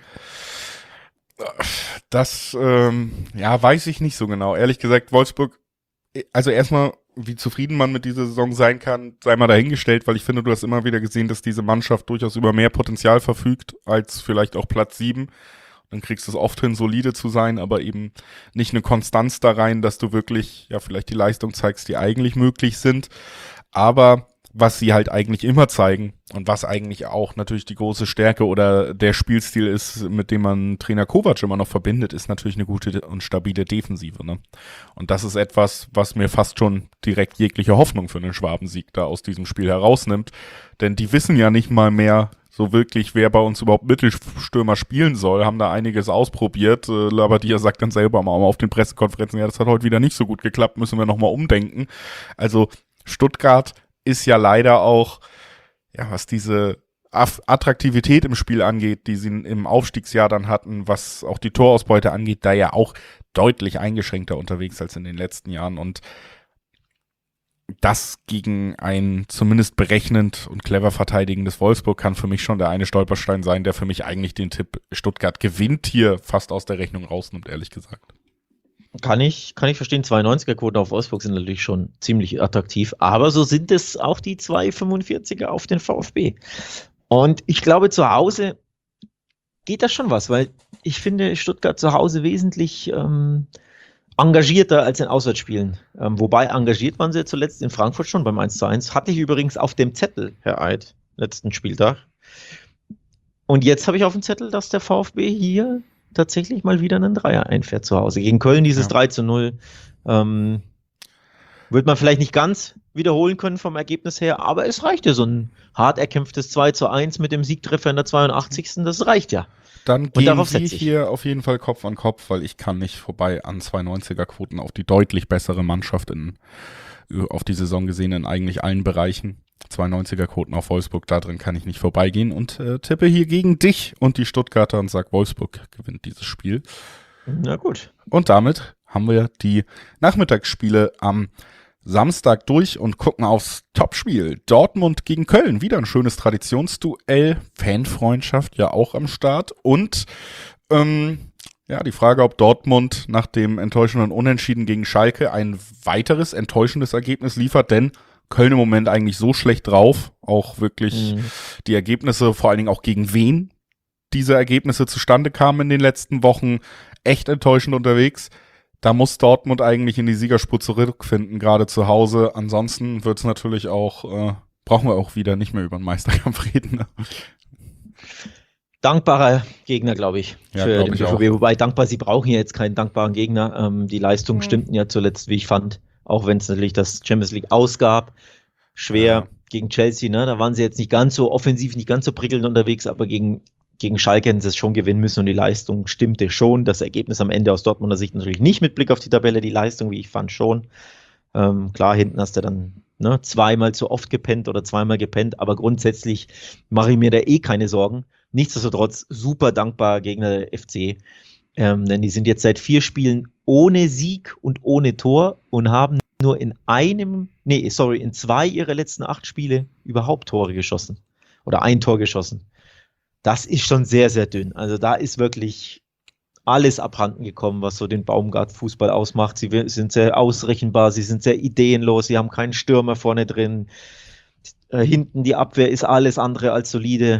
Speaker 1: Das, ähm, ja, weiß ich nicht so genau. Ehrlich gesagt, Wolfsburg, also erstmal, wie zufrieden man mit dieser Saison sein kann, sei mal dahingestellt, weil ich finde, du hast immer wieder gesehen, dass diese Mannschaft durchaus über mehr Potenzial verfügt als vielleicht auch Platz sieben. Dann kriegst du es oft hin, solide zu sein, aber eben nicht eine Konstanz da rein, dass du wirklich, ja, vielleicht die Leistung zeigst, die eigentlich möglich sind. Aber was sie halt eigentlich immer zeigen und was eigentlich auch natürlich die große Stärke oder der Spielstil ist, mit dem man Trainer Kovac immer noch verbindet, ist natürlich eine gute und stabile Defensive, ne? Und das ist etwas, was mir fast schon direkt jegliche Hoffnung für einen Schwabensieg da aus diesem Spiel herausnimmt. Denn die wissen ja nicht mal mehr so wirklich, wer bei uns überhaupt Mittelstürmer spielen soll, haben da einiges ausprobiert. Äh, Labbadia sagt dann selber mal auf den Pressekonferenzen, ja, das hat heute wieder nicht so gut geklappt, müssen wir nochmal umdenken. Also Stuttgart ist ja leider auch, ja, was diese Attraktivität im Spiel angeht, die sie im Aufstiegsjahr dann hatten, was auch die Torausbeute angeht, da ja auch deutlich eingeschränkter unterwegs als in den letzten Jahren. Und das gegen ein zumindest berechnend und clever verteidigendes Wolfsburg kann für mich schon der eine Stolperstein sein, der für mich eigentlich den Tipp Stuttgart gewinnt hier fast aus der Rechnung rausnimmt, ehrlich gesagt.
Speaker 2: Kann ich, kann ich verstehen, zwei neunziger-Quoten auf Wolfsburg sind natürlich schon ziemlich attraktiv, aber so sind es auch die zwei fünfundvierziger auf den VfB. Und ich glaube, zu Hause geht das schon was, weil ich finde Stuttgart zu Hause wesentlich ähm, engagierter als in Auswärtsspielen. Ähm, wobei engagiert waren sie zuletzt in Frankfurt schon beim eins zu eins. Hatte ich übrigens auf dem Zettel, Herr Eid, letzten Spieltag. Und jetzt habe ich auf dem Zettel, dass der VfB hier tatsächlich mal wieder einen Dreier einfährt zu Hause. Gegen Köln dieses ja. drei zu null. Ähm, wird man vielleicht nicht ganz wiederholen können vom Ergebnis her, aber es reicht ja, so ein hart erkämpftes zwei zu eins mit dem Siegtreffer in der zweiundachtzigsten Das reicht ja.
Speaker 1: Dann gehen wir hier auf jeden Fall Kopf an Kopf, weil ich kann nicht vorbei an zwei neunziger-Quoten auf die deutlich bessere Mannschaft in, auf die Saison gesehen in eigentlich allen Bereichen. zwei neunziger-Quoten auf Wolfsburg, da drin kann ich nicht vorbeigehen und äh, tippe hier gegen dich und die Stuttgarter und sag, Wolfsburg gewinnt dieses Spiel.
Speaker 2: Na gut.
Speaker 1: Und damit haben wir die Nachmittagsspiele am Samstag durch und gucken aufs Topspiel. Dortmund gegen Köln. Wieder ein schönes Traditionsduell. Fanfreundschaft ja auch am Start. Und ähm, ja, die Frage, ob Dortmund nach dem enttäuschenden Unentschieden gegen Schalke ein weiteres enttäuschendes Ergebnis liefert, denn Köln im Moment eigentlich so schlecht drauf, auch wirklich mhm. die Ergebnisse, vor allen Dingen auch gegen wen diese Ergebnisse zustande kamen in den letzten Wochen, echt enttäuschend unterwegs. Da muss Dortmund eigentlich in die Siegerspur zurückfinden, gerade zu Hause. Ansonsten wird es natürlich auch, äh, brauchen wir auch wieder nicht mehr über den Meisterkampf reden. Ne?
Speaker 2: Dankbarer Gegner, glaube ich,
Speaker 1: ja,
Speaker 2: für
Speaker 1: glaub
Speaker 2: den
Speaker 1: ich
Speaker 2: B V B.
Speaker 1: auch.
Speaker 2: Wobei dankbar, sie brauchen ja jetzt keinen dankbaren Gegner. Ähm, die Leistungen mhm. stimmten ja zuletzt, wie ich fand, auch wenn es natürlich das Champions League ausgab. Schwer ja. gegen Chelsea, ne? Da waren sie jetzt nicht ganz so offensiv, nicht ganz so prickelnd unterwegs, aber gegen Gegen Schalke hätten sie es schon gewinnen müssen und die Leistung stimmte schon. Das Ergebnis am Ende aus Dortmunder Sicht natürlich nicht mit Blick auf die Tabelle, die Leistung, wie ich fand, schon. Ähm, klar, hinten hast du dann ne, zweimal zu oft gepennt oder zweimal gepennt, aber grundsätzlich mache ich mir da eh keine Sorgen. Nichtsdestotrotz super dankbar Gegner der F C, ähm, denn die sind jetzt seit vier Spielen ohne Sieg und ohne Tor und haben nur in einem, nee, sorry, in zwei ihrer letzten acht Spiele überhaupt Tore geschossen oder ein Tor geschossen. Das ist schon sehr, sehr dünn. Also da ist wirklich alles abhanden gekommen, was so den Baumgart-Fußball ausmacht. Sie sind sehr ausrechenbar, sie sind sehr ideenlos, sie haben keinen Stürmer vorne drin. Äh, hinten die Abwehr ist alles andere als solide.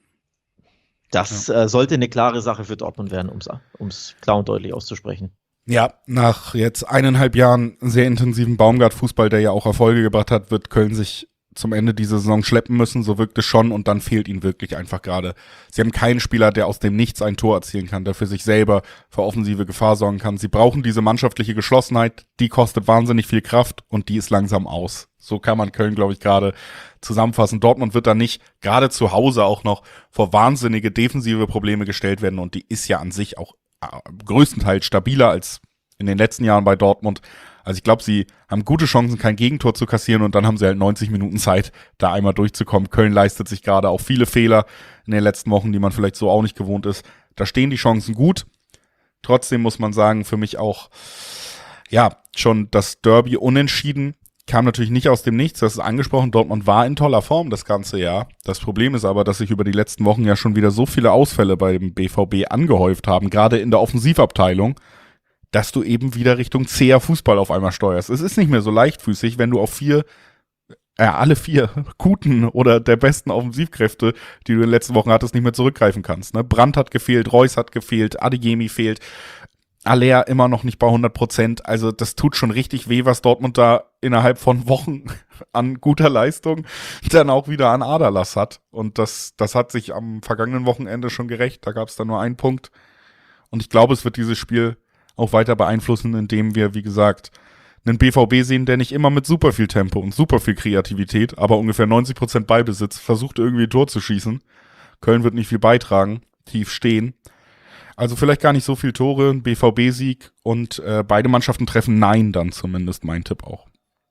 Speaker 2: Das ja. äh, sollte eine klare Sache für Dortmund werden, um es klar und deutlich auszusprechen.
Speaker 1: Ja, nach jetzt eineinhalb Jahren sehr intensiven Baumgart-Fußball, der ja auch Erfolge gebracht hat, wird Köln sich zum Ende dieser Saison schleppen müssen, so wirkt es schon und dann fehlt ihnen wirklich einfach gerade. Sie haben keinen Spieler, der aus dem Nichts ein Tor erzielen kann, der für sich selber für offensive Gefahr sorgen kann. Sie brauchen diese mannschaftliche Geschlossenheit, die kostet wahnsinnig viel Kraft und die ist langsam aus. So kann man Köln, glaube ich, gerade zusammenfassen. Dortmund wird da nicht, gerade zu Hause auch noch, vor wahnsinnige defensive Probleme gestellt werden und die ist ja an sich auch äh, größtenteils stabiler als in den letzten Jahren bei Dortmund. Also ich glaube, sie haben gute Chancen, kein Gegentor zu kassieren und dann haben sie halt neunzig Minuten Zeit, da einmal durchzukommen. Köln leistet sich gerade auch viele Fehler in den letzten Wochen, die man vielleicht so auch nicht gewohnt ist. Da stehen die Chancen gut. Trotzdem muss man sagen, für mich auch, ja, schon das Derby unentschieden kam natürlich nicht aus dem Nichts. Das ist angesprochen, Dortmund war in toller Form das ganze Jahr. Das Problem ist aber, dass sich über die letzten Wochen ja schon wieder so viele Ausfälle beim B V B angehäuft haben, gerade in der Offensivabteilung, dass du eben wieder Richtung zäher Fußball auf einmal steuerst. Es ist nicht mehr so leichtfüßig, wenn du auf vier, äh, alle vier guten oder der besten Offensivkräfte, die du in den letzten Wochen hattest, nicht mehr zurückgreifen kannst. Ne? Brandt hat gefehlt, Reus hat gefehlt, Adeyemi fehlt, Aller immer noch nicht bei hundert Prozent. Also das tut schon richtig weh, was Dortmund da innerhalb von Wochen an guter Leistung dann auch wieder an Aderlass hat. Und das, das hat sich am vergangenen Wochenende schon gerecht. Da gab es dann nur einen Punkt. Und ich glaube, es wird dieses Spiel auch weiter beeinflussen, indem wir, wie gesagt, einen B V B sehen, der nicht immer mit super viel Tempo und super viel Kreativität, aber ungefähr neunzig Prozent Ballbesitz versucht irgendwie ein Tor zu schießen. Köln wird nicht viel beitragen, tief stehen. Also vielleicht gar nicht so viel Tore, ein B V B-Sieg und äh, beide Mannschaften treffen Nein dann zumindest, mein Tipp auch.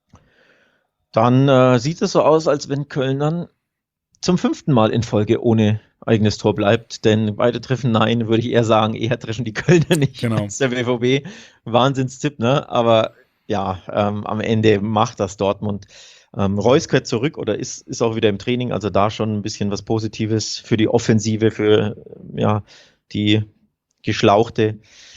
Speaker 2: Dann äh, sieht es so aus, als wenn Köln dann zum fünften Mal in Folge ohne eigenes Tor bleibt, denn beide treffen Nein, würde ich eher sagen, eher treffen die Kölner nicht
Speaker 1: genau.
Speaker 2: als der B V B. Wahnsinnstipp, ne? Aber ja, ähm, am Ende macht das Dortmund. Ähm, Reus kehrt zurück oder ist, ist auch wieder im Training, also da schon ein bisschen was Positives für die Offensive, für ja die Geschlauchte.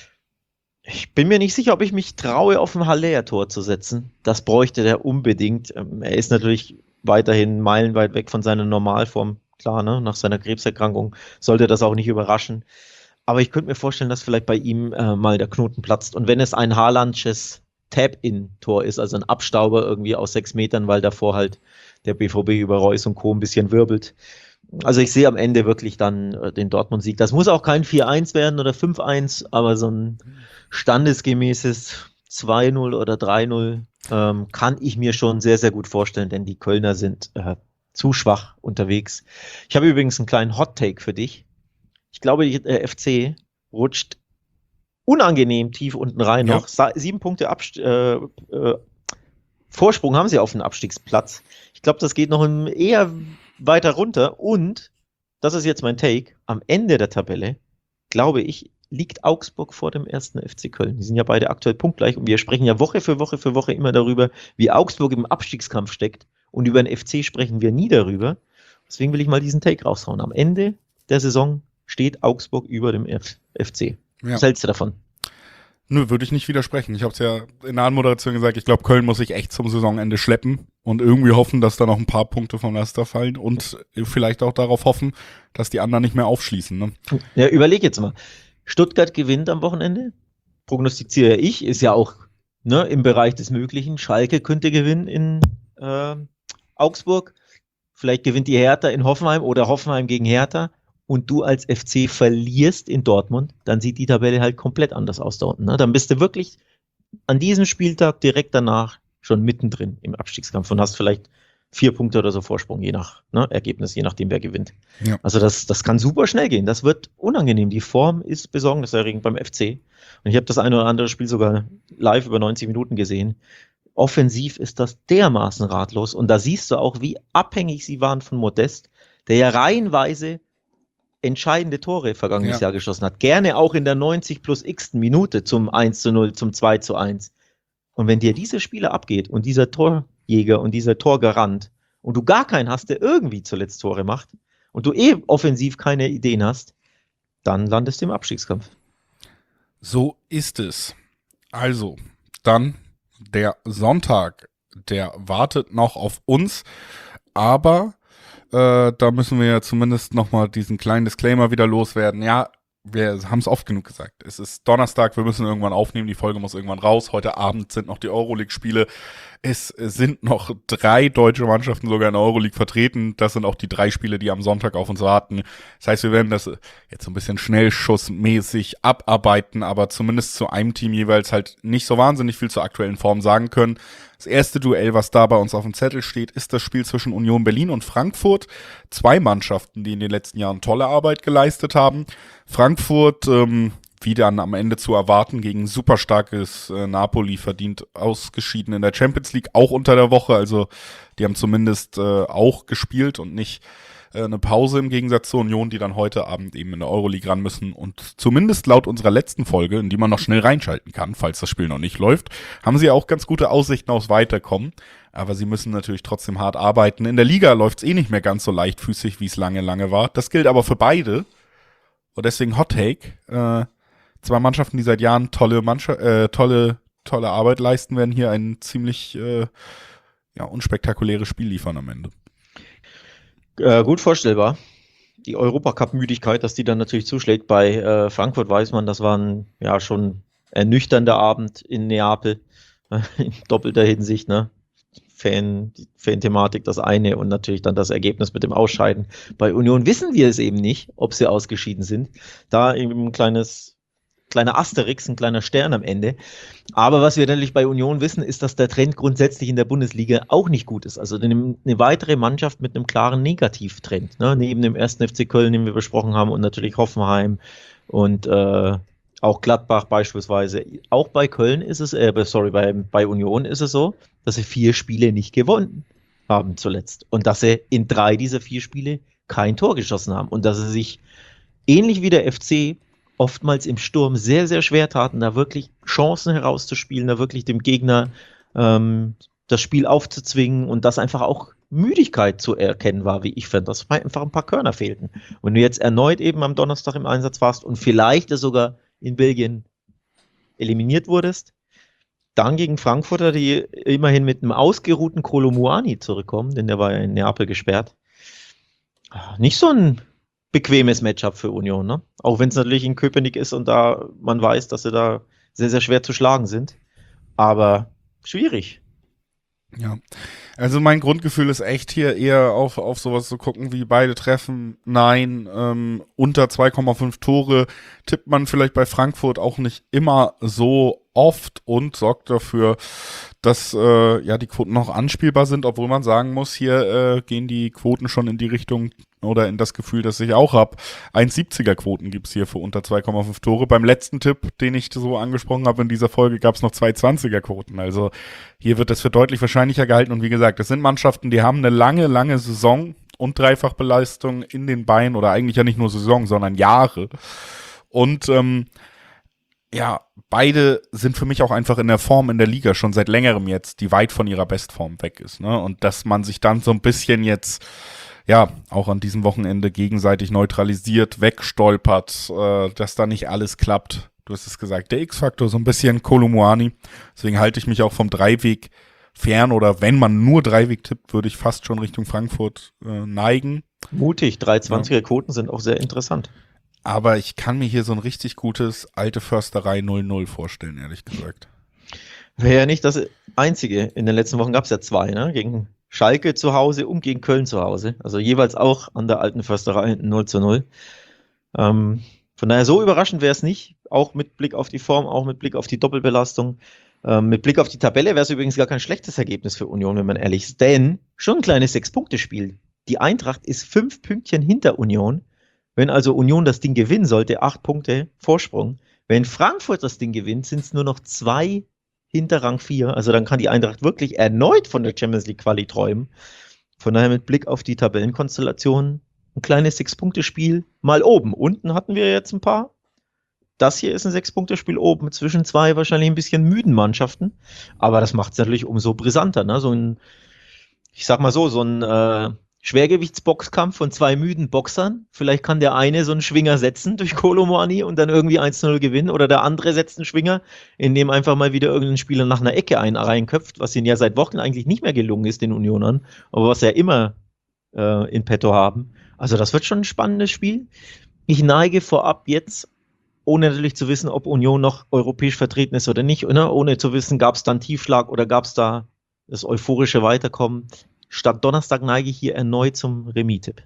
Speaker 2: Ich bin mir nicht sicher, ob ich mich traue, auf ein Haller-Tor zu setzen. Das bräuchte der unbedingt. Ähm, er ist natürlich weiterhin meilenweit weg von seiner Normalform. Klar, ne? Nach seiner Krebserkrankung sollte das auch nicht überraschen. Aber ich könnte mir vorstellen, dass vielleicht bei ihm äh, mal der Knoten platzt. Und wenn es ein Haalandsches Tap-In-Tor ist, also ein Abstauber irgendwie aus sechs Metern, weil davor halt der B V B über Reus und Co. ein bisschen wirbelt. Also ich sehe am Ende wirklich dann äh, den Dortmund-Sieg. Das muss auch kein vier eins werden oder fünf eins, aber so ein standesgemäßes zwei null oder drei null ähm, kann ich mir schon sehr, sehr gut vorstellen, denn die Kölner sind äh, zu schwach unterwegs. Ich habe übrigens einen kleinen Hot-Take für dich. Ich glaube, der F C rutscht unangenehm tief unten rein
Speaker 1: ja.
Speaker 2: noch. Sa- sieben Punkte Abst- äh, äh, Vorsprung haben sie auf den Abstiegsplatz. Ich glaube, das geht noch ein eher weiter runter und, das ist jetzt mein Take, am Ende der Tabelle, glaube ich, liegt Augsburg vor dem ersten F C Köln. Die sind ja beide aktuell punktgleich und wir sprechen ja Woche für Woche für Woche immer darüber, wie Augsburg im Abstiegskampf steckt und über den F C sprechen wir nie darüber. Deswegen will ich mal diesen Take raushauen. Am Ende der Saison steht Augsburg über dem F- FC. Ja. Was hältst du davon?
Speaker 1: Nö, würde ich nicht widersprechen. Ich habe es ja in der Anmoderation gesagt, ich glaube, Köln muss sich echt zum Saisonende schleppen und irgendwie hoffen, dass da noch ein paar Punkte vom Leicester fallen und vielleicht auch darauf hoffen, dass die anderen nicht mehr aufschließen. Ne?
Speaker 2: Ja, überleg jetzt mal. Stuttgart gewinnt am Wochenende, prognostiziere ich, ist ja auch ne, im Bereich des Möglichen. Schalke könnte gewinnen in äh, Augsburg, vielleicht gewinnt die Hertha in Hoffenheim oder Hoffenheim gegen Hertha. Und du als F C verlierst in Dortmund, dann sieht die Tabelle halt komplett anders aus da unten. Ne? Dann bist du wirklich an diesem Spieltag direkt danach schon mittendrin im Abstiegskampf und hast vielleicht vier Punkte oder so Vorsprung, je nach ne, Ergebnis, je nachdem, wer gewinnt. Ja. Also das, das kann super schnell gehen. Das wird unangenehm. Die Form ist besorgniserregend beim F C. Und ich habe das eine oder andere Spiel sogar live über neunzig Minuten gesehen. Offensiv ist das dermaßen ratlos. Und da siehst du auch, wie abhängig sie waren von Modest, der ja reihenweise entscheidende Tore vergangenes ja. Jahr geschossen hat. Gerne auch in der neunzig plus x Minute zum eins zu null, zum zwei zu eins. Und wenn dir dieser Spieler abgeht und dieser Torjäger und dieser Torgarant und du gar keinen hast, der irgendwie zuletzt Tore macht und du eh offensiv keine Ideen hast, dann landest du im Abstiegskampf.
Speaker 1: So ist es. Also, dann der Sonntag, der wartet noch auf uns, aber Äh, da müssen wir ja zumindest nochmal diesen kleinen Disclaimer wieder loswerden. Ja, wir haben es oft genug gesagt. Es ist Donnerstag, wir müssen irgendwann aufnehmen, die Folge muss irgendwann raus. Heute Abend sind noch die Euroleague-Spiele. Es sind noch drei deutsche Mannschaften sogar in der Euroleague vertreten. Das sind auch die drei Spiele, die am Sonntag auf uns warten. Das heißt, wir werden das jetzt so ein bisschen schnellschussmäßig abarbeiten, aber zumindest zu einem Team jeweils halt nicht so wahnsinnig viel zur aktuellen Form sagen können. Das erste Duell, was da bei uns auf dem Zettel steht, ist das Spiel zwischen Union Berlin und Frankfurt. Zwei Mannschaften, die in den letzten Jahren tolle Arbeit geleistet haben. Frankfurt, ähm, wie dann am Ende zu erwarten, gegen super starkes äh, Napoli verdient ausgeschieden in der Champions League, auch unter der Woche. Also die haben zumindest äh, auch gespielt und nicht äh, eine Pause im Gegensatz zur Union, die dann heute Abend eben in der Euroleague ran müssen. Und zumindest laut unserer letzten Folge, in die man noch schnell reinschalten kann, falls das Spiel noch nicht läuft, haben sie auch ganz gute Aussichten aufs Weiterkommen. Aber sie müssen natürlich trotzdem hart arbeiten. In der Liga läuft es eh nicht mehr ganz so leichtfüßig, wie es lange, lange war. Das gilt aber für beide. Und deswegen Hot Take. Äh, zwei Mannschaften, die seit Jahren tolle, Mannschaft, äh, tolle, tolle Arbeit leisten, werden hier ein ziemlich äh, ja, unspektakuläres Spiel liefern am Ende.
Speaker 2: Äh, gut vorstellbar. Die Europacup-Müdigkeit, dass die dann natürlich zuschlägt. Bei äh, Frankfurt weiß man, das war ein ja schon ernüchternder Abend in Neapel. In doppelter Hinsicht, ne? Fan, die Fan-Thematik das eine und natürlich dann das Ergebnis mit dem Ausscheiden. Bei Union wissen wir es eben nicht, ob sie ausgeschieden sind. Da eben ein kleines, kleiner Asterix, ein kleiner Stern am Ende. Aber was wir natürlich bei Union wissen, ist, dass der Trend grundsätzlich in der Bundesliga auch nicht gut ist. Also eine, eine weitere Mannschaft mit einem klaren Negativtrend, ne? Neben dem ersten F C Köln, den wir besprochen haben, und natürlich Hoffenheim und äh, auch Gladbach beispielsweise. Auch bei Köln ist es, äh, sorry, bei, bei Union ist es so, dass sie vier Spiele nicht gewonnen haben zuletzt. Und dass sie in drei dieser vier Spiele kein Tor geschossen haben. Und dass sie sich, ähnlich wie der F C, oftmals im Sturm sehr, sehr schwer taten, da wirklich Chancen herauszuspielen, da wirklich dem Gegner ähm, das Spiel aufzuzwingen und dass einfach auch Müdigkeit zu erkennen war, wie ich fand, dass einfach ein paar Körner fehlten. Und du jetzt erneut eben am Donnerstag im Einsatz warst und vielleicht sogar in Belgien eliminiert wurdest, dann gegen Frankfurter, die immerhin mit einem ausgeruhten Kolo Muani zurückkommen, denn der war ja in Neapel gesperrt. Nicht so ein bequemes Matchup für Union, ne? Auch wenn es natürlich in Köpenick ist und da man weiß, dass sie da sehr, sehr schwer zu schlagen sind. Aber schwierig.
Speaker 1: Ja, also mein Grundgefühl ist echt hier eher auf, auf sowas zu gucken, wie beide treffen. Nein, ähm, unter zwei Komma fünf Tore tippt man vielleicht bei Frankfurt auch nicht immer so oft und sorgt dafür, dass äh, ja die Quoten noch anspielbar sind, obwohl man sagen muss, hier äh, gehen die Quoten schon in die Richtung oder in das Gefühl, das ich auch habe. eins Komma siebziger Quoten gibt's hier für unter zwei Komma fünf Tore. Beim letzten Tipp, den ich so angesprochen habe in dieser Folge, gab's noch zwei zwanziger Quoten. Also hier wird das für deutlich wahrscheinlicher gehalten. Und wie gesagt, das sind Mannschaften, die haben eine lange, lange Saison und Dreifachbelastung in den Beinen oder eigentlich ja nicht nur Saison, sondern Jahre. Und ähm, ja, beide sind für mich auch einfach in der Form in der Liga schon seit längerem jetzt, die weit von ihrer Bestform weg ist. Ne? Und dass man sich dann so ein bisschen jetzt, ja, auch an diesem Wochenende gegenseitig neutralisiert, wegstolpert, äh, dass da nicht alles klappt. Du hast es gesagt, der X-Faktor so ein bisschen Kolo Muani. Deswegen halte ich mich auch vom Dreiweg fern. Oder wenn man nur Dreiweg tippt, würde ich fast schon Richtung Frankfurt äh, neigen.
Speaker 2: Mutig, drei zwanziger Quoten sind auch sehr interessant.
Speaker 1: Aber ich kann mir hier so ein richtig gutes alte Försterei null null vorstellen, ehrlich gesagt.
Speaker 2: Wäre ja nicht das Einzige. In den letzten Wochen gab es ja zwei, ne? Gegen Schalke zu Hause und gegen Köln zu Hause. Also jeweils auch an der alten Försterei null zu null. Ähm, von daher so überraschend wäre es nicht. Auch mit Blick auf die Form, auch mit Blick auf die Doppelbelastung. Ähm, mit Blick auf die Tabelle wäre es übrigens gar kein schlechtes Ergebnis für Union, wenn man ehrlich ist. Denn schon ein kleines Sechs-Punkte-Spiel. Die Eintracht ist fünf Pünktchen hinter Union. Wenn also Union das Ding gewinnen sollte, acht Punkte Vorsprung. Wenn Frankfurt das Ding gewinnt, sind es nur noch zwei hinter Rang vier. Also dann kann die Eintracht wirklich erneut von der Champions League Quali träumen. Von daher mit Blick auf die Tabellenkonstellation ein kleines Sechs-Punkte-Spiel mal oben. Unten hatten wir jetzt ein paar. Das hier ist ein Sechs-Punkte-Spiel oben zwischen zwei wahrscheinlich ein bisschen müden Mannschaften. Aber das macht es natürlich umso brisanter. Ne? So ein, ich sag mal so, so ein äh, Schwergewichtsboxkampf von zwei müden Boxern. Vielleicht kann der eine so einen Schwinger setzen durch Kolo Muani und dann irgendwie eins zu null gewinnen. Oder der andere setzt einen Schwinger, in dem einfach mal wieder irgendein Spieler nach einer Ecke ein reinköpft, was ihnen ja seit Wochen eigentlich nicht mehr gelungen ist, den Unionern. Aber was sie ja immer äh, in petto haben. Also das wird schon ein spannendes Spiel. Ich neige vorab jetzt, ohne natürlich zu wissen, ob Union noch europäisch vertreten ist oder nicht, oder? Ohne zu wissen, gab es da einen Tiefschlag oder gab es da das euphorische Weiterkommen. Statt Donnerstag neige ich hier erneut zum Remis-Tipp.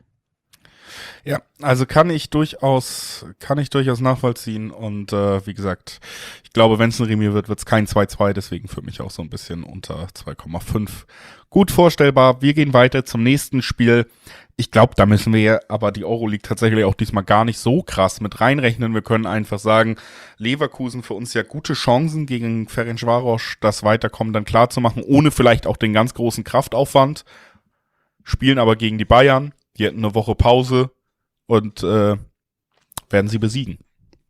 Speaker 1: Ja, also kann ich durchaus, kann ich durchaus nachvollziehen und äh, wie gesagt, ich glaube, wenn es ein Remis wird, wird es kein zwei zwei, deswegen für mich auch so ein bisschen unter zwei Komma fünf. Gut vorstellbar. Wir gehen weiter zum nächsten Spiel. Ich glaube, da müssen wir ja aber die Euroleague tatsächlich auch diesmal gar nicht so krass mit reinrechnen. Wir können einfach sagen, Leverkusen für uns ja gute Chancen gegen Ferencváros, das Weiterkommen dann klar zu machen, ohne vielleicht auch den ganz großen Kraftaufwand. Spielen aber gegen die Bayern, die hätten eine Woche Pause und äh, werden sie besiegen.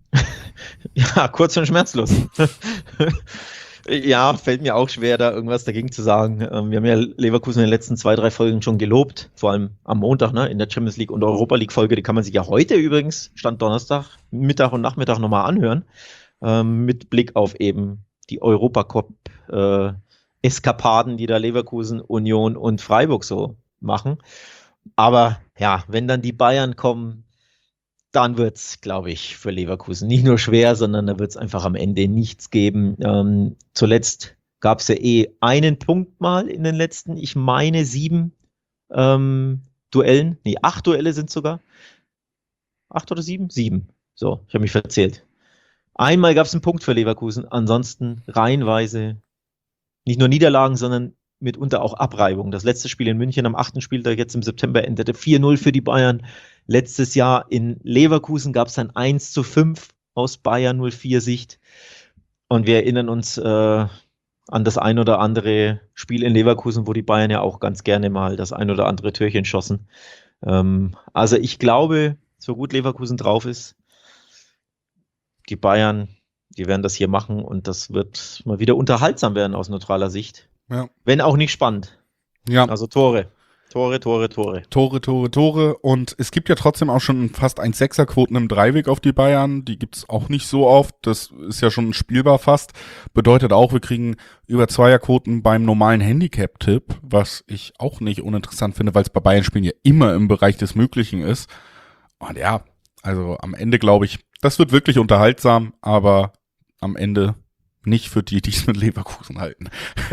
Speaker 2: Ja, kurz und schmerzlos. Ja, fällt mir auch schwer, da irgendwas dagegen zu sagen. Wir haben ja Leverkusen in den letzten zwei, drei Folgen schon gelobt, vor allem am Montag, ne, in der Champions League und Europa League Folge, die kann man sich ja heute übrigens, Stand Donnerstag, Mittag und Nachmittag nochmal anhören, ähm, mit Blick auf eben die Europacup äh, Eskapaden, die da Leverkusen, Union und Freiburg so machen. Aber ja, wenn dann die Bayern kommen, dann wird's, glaube ich, für Leverkusen nicht nur schwer, sondern da wird's einfach am Ende nichts geben. Ähm, zuletzt gab's ja eh einen Punkt mal in den letzten, ich meine, sieben ähm, Duellen. Nee, acht Duelle sind sogar. Acht oder sieben? Sieben. So, ich habe mich verzählt. Einmal gab's einen Punkt für Leverkusen, ansonsten reihenweise nicht nur Niederlagen, sondern mitunter auch Abreibung. Das letzte Spiel in München am achten Spieltag jetzt im September endete vier null für die Bayern. Letztes Jahr in Leverkusen gab es ein eins zu fünf aus Bayern null vier Sicht. Und wir erinnern uns äh, an das ein oder andere Spiel in Leverkusen, wo die Bayern ja auch ganz gerne mal das ein oder andere Türchen schossen. Ähm, also ich glaube, so gut Leverkusen drauf ist, die Bayern, die werden das hier machen und das wird mal wieder unterhaltsam werden aus neutraler Sicht.
Speaker 1: Ja.
Speaker 2: Wenn auch nicht spannend.
Speaker 1: Ja.
Speaker 2: Also Tore. Tore, Tore, Tore.
Speaker 1: Tore, Tore, Tore. Und es gibt ja trotzdem auch schon fast eins Komma sechser Quoten im Dreiweg auf die Bayern. Die gibt's auch nicht so oft. Das ist ja schon spielbar fast. Bedeutet auch, wir kriegen über Zweierquoten beim normalen Handicap-Tipp, was ich auch nicht uninteressant finde, weil es bei Bayern-Spielen ja immer im Bereich des Möglichen ist. Und ja, also am Ende glaube ich, das wird wirklich unterhaltsam, aber am Ende nicht für die, die es mit Leverkusen halten.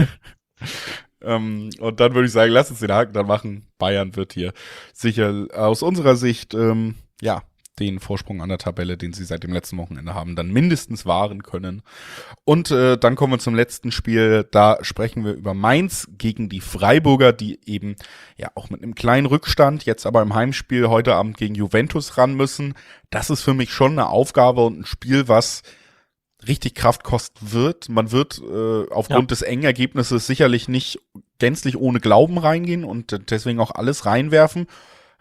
Speaker 1: ähm, und dann würde ich sagen, lass uns den Haken dann machen. Bayern wird hier sicher aus unserer Sicht, ähm, ja, den Vorsprung an der Tabelle, den sie seit dem letzten Wochenende haben, dann mindestens wahren können. Und äh, dann kommen wir zum letzten Spiel. Da sprechen wir über Mainz gegen die Freiburger, die eben ja auch mit einem kleinen Rückstand jetzt aber im Heimspiel heute Abend gegen Juventus ran müssen. Das ist für mich schon eine Aufgabe und ein Spiel, was richtig Kraft kosten wird. Man wird äh, aufgrund ja. des engen Ergebnisses sicherlich nicht gänzlich ohne Glauben reingehen und deswegen auch alles reinwerfen.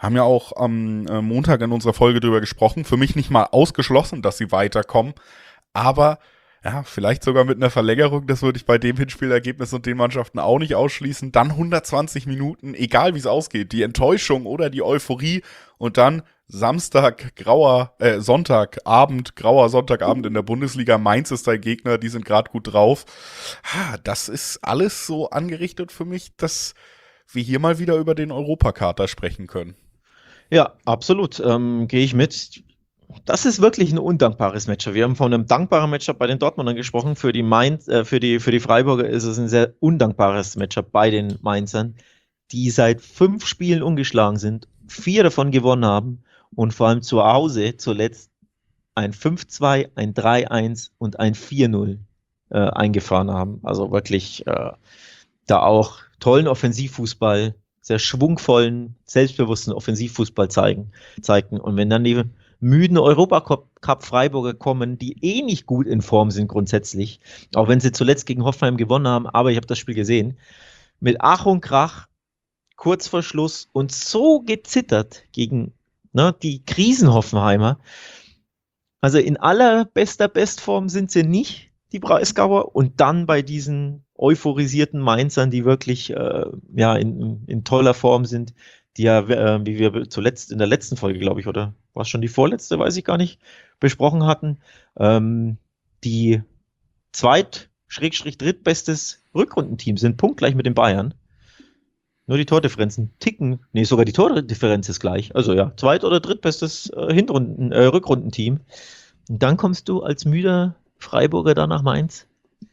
Speaker 1: Haben ja auch am äh, Montag in unserer Folge drüber gesprochen. Für mich nicht mal ausgeschlossen, dass sie weiterkommen. Aber ja, vielleicht sogar mit einer Verlängerung. Das würde ich bei dem Hinspielergebnis und den Mannschaften auch nicht ausschließen. Dann hundertzwanzig Minuten, egal wie es ausgeht. Die Enttäuschung oder die Euphorie. Und dann Samstag, grauer, äh, Sonntagabend, grauer Sonntagabend in der Bundesliga. Mainz ist dein Gegner, die sind gerade gut drauf. Ha, das ist alles so angerichtet für mich, dass wir hier mal wieder über den Europakater sprechen können.
Speaker 2: Ja, absolut. Ähm, gehe ich mit. Das ist wirklich ein undankbares Matchup. Wir haben von einem dankbaren Matchup bei den Dortmundern gesprochen. Für die Mainz, äh, für die, für die Freiburger ist es ein sehr undankbares Matchup bei den Mainzern, die seit fünf Spielen ungeschlagen sind, vier davon gewonnen haben und vor allem zu Hause zuletzt ein fünf zwei, ein drei eins und ein vier null äh, eingefahren haben. Also wirklich äh, da auch tollen Offensivfußball, sehr schwungvollen, selbstbewussten Offensivfußball zeigen, zeigten. Und wenn dann die müden Europacup-Freiburger kommen, die eh nicht gut in Form sind grundsätzlich, auch wenn sie zuletzt gegen Hoffenheim gewonnen haben, aber ich habe das Spiel gesehen, mit Ach und Krach, kurz vor Schluss und so gezittert gegen ne, die Krisenhoffenheimer. Also in allerbester Bestform sind sie nicht, die Breisgauer, und dann bei diesen euphorisierten Mainzern, die wirklich äh, ja in, in toller Form sind, die ja, äh, wie wir zuletzt in der letzten Folge, glaube ich, oder war es schon die vorletzte, weiß ich gar nicht, besprochen hatten, ähm, die zweit-, schrägstrich drittbestes Rückrundenteam sind, punktgleich mit den Bayern. Nur die Tordifferenzen ticken, nee, sogar die Tordifferenz ist gleich. Also ja, zweit- oder drittbestes äh, Hinrunden, äh, Rückrundenteam. Und dann kommst du als müder Freiburger da nach Mainz.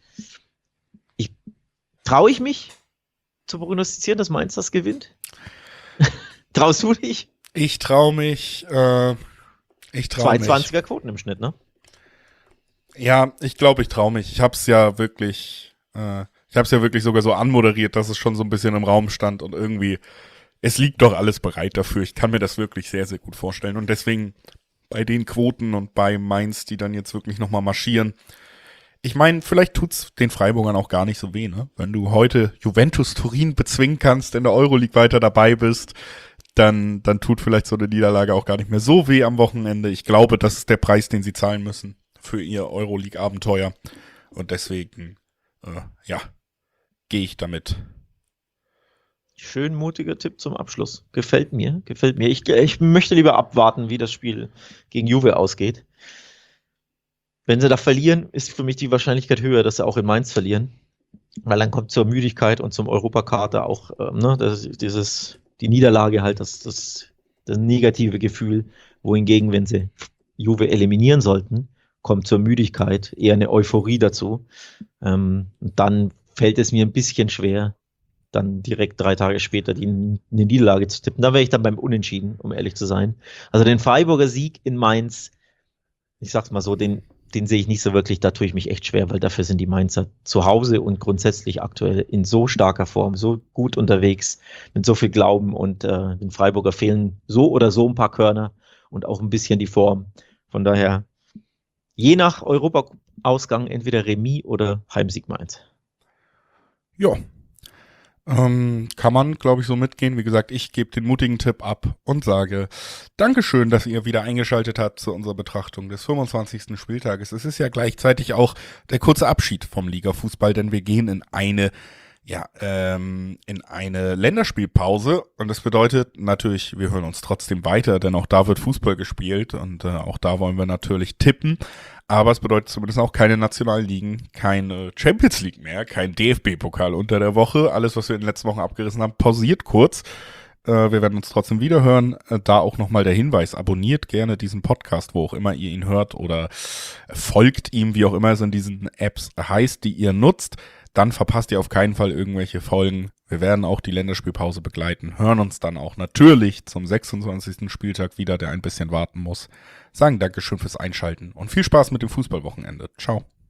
Speaker 2: Ich traue ich mich zu prognostizieren, dass Mainz das gewinnt? Traust du dich?
Speaker 1: Ich traue mich, äh, ich traue mich.
Speaker 2: zwei zwanziger Quoten im Schnitt, ne?
Speaker 1: Ja, ich glaube, ich traue mich. Ich hab's ja wirklich, äh, ich hab's ja wirklich sogar so anmoderiert, dass es schon so ein bisschen im Raum stand und irgendwie, es liegt doch alles bereit dafür. Ich kann mir das wirklich sehr, sehr gut vorstellen und deswegen bei den Quoten und bei Mainz, die dann jetzt wirklich nochmal marschieren. Ich meine, vielleicht tut's den Freiburgern auch gar nicht so weh, ne? Wenn du heute Juventus Turin bezwingen kannst, in der Euroleague weiter dabei bist, dann, dann tut vielleicht so eine Niederlage auch gar nicht mehr so weh am Wochenende. Ich glaube, das ist der Preis, den sie zahlen müssen für ihr Euroleague-Abenteuer. Und deswegen, äh, ja, gehe ich damit.
Speaker 2: Schön mutiger Tipp zum Abschluss. Gefällt mir, gefällt mir. Ich, ich möchte lieber abwarten, wie das Spiel gegen Juve ausgeht. Wenn sie da verlieren, ist für mich die Wahrscheinlichkeit höher, dass sie auch in Mainz verlieren. Weil dann kommt zur Müdigkeit und zum Europakater auch ähm, ne, das, dieses, die Niederlage halt, das, das, das negative Gefühl. Wohingegen, wenn sie Juve eliminieren sollten, kommt zur Müdigkeit eher eine Euphorie dazu. Ähm, und dann fällt es mir ein bisschen schwer, dann direkt drei Tage später die, eine Niederlage zu tippen. Da wäre ich dann beim Unentschieden, um ehrlich zu sein. Also den Freiburger Sieg in Mainz, ich sag's mal so, den, den sehe ich nicht so wirklich, da tue ich mich echt schwer, weil dafür sind die Mainzer zu Hause und grundsätzlich aktuell in so starker Form, so gut unterwegs, mit so viel Glauben und äh, den Freiburger fehlen so oder so ein paar Körner und auch ein bisschen die Form. Von daher, je nach Europa-Ausgang entweder Remis oder Heimsieg Mainz.
Speaker 1: Ja. Ähm, kann man, glaube ich, so mitgehen. Wie gesagt, ich gebe den mutigen Tipp ab und sage Dankeschön, dass ihr wieder eingeschaltet habt zu unserer Betrachtung des fünfundzwanzigsten Spieltages. Es ist ja gleichzeitig auch der kurze Abschied vom Ligafußball, denn wir gehen in eine ja, ähm, in eine Länderspielpause und das bedeutet natürlich, wir hören uns trotzdem weiter, denn auch da wird Fußball gespielt und äh, auch da wollen wir natürlich tippen, aber es bedeutet zumindest auch keine nationalen Ligen, keine Champions League mehr, kein D F B-Pokal unter der Woche, alles, was wir in den letzten Wochen abgerissen haben, pausiert kurz. Äh, wir werden uns trotzdem wiederhören, äh, da auch nochmal der Hinweis, abonniert gerne diesen Podcast, wo auch immer ihr ihn hört oder folgt ihm, wie auch immer es in diesen Apps heißt, die ihr nutzt. Dann verpasst ihr auf keinen Fall irgendwelche Folgen. Wir werden auch die Länderspielpause begleiten, hören uns dann auch natürlich zum sechsundzwanzigsten Spieltag wieder, der ein bisschen warten muss. Sagen Dankeschön fürs Einschalten und viel Spaß mit dem Fußballwochenende. Ciao.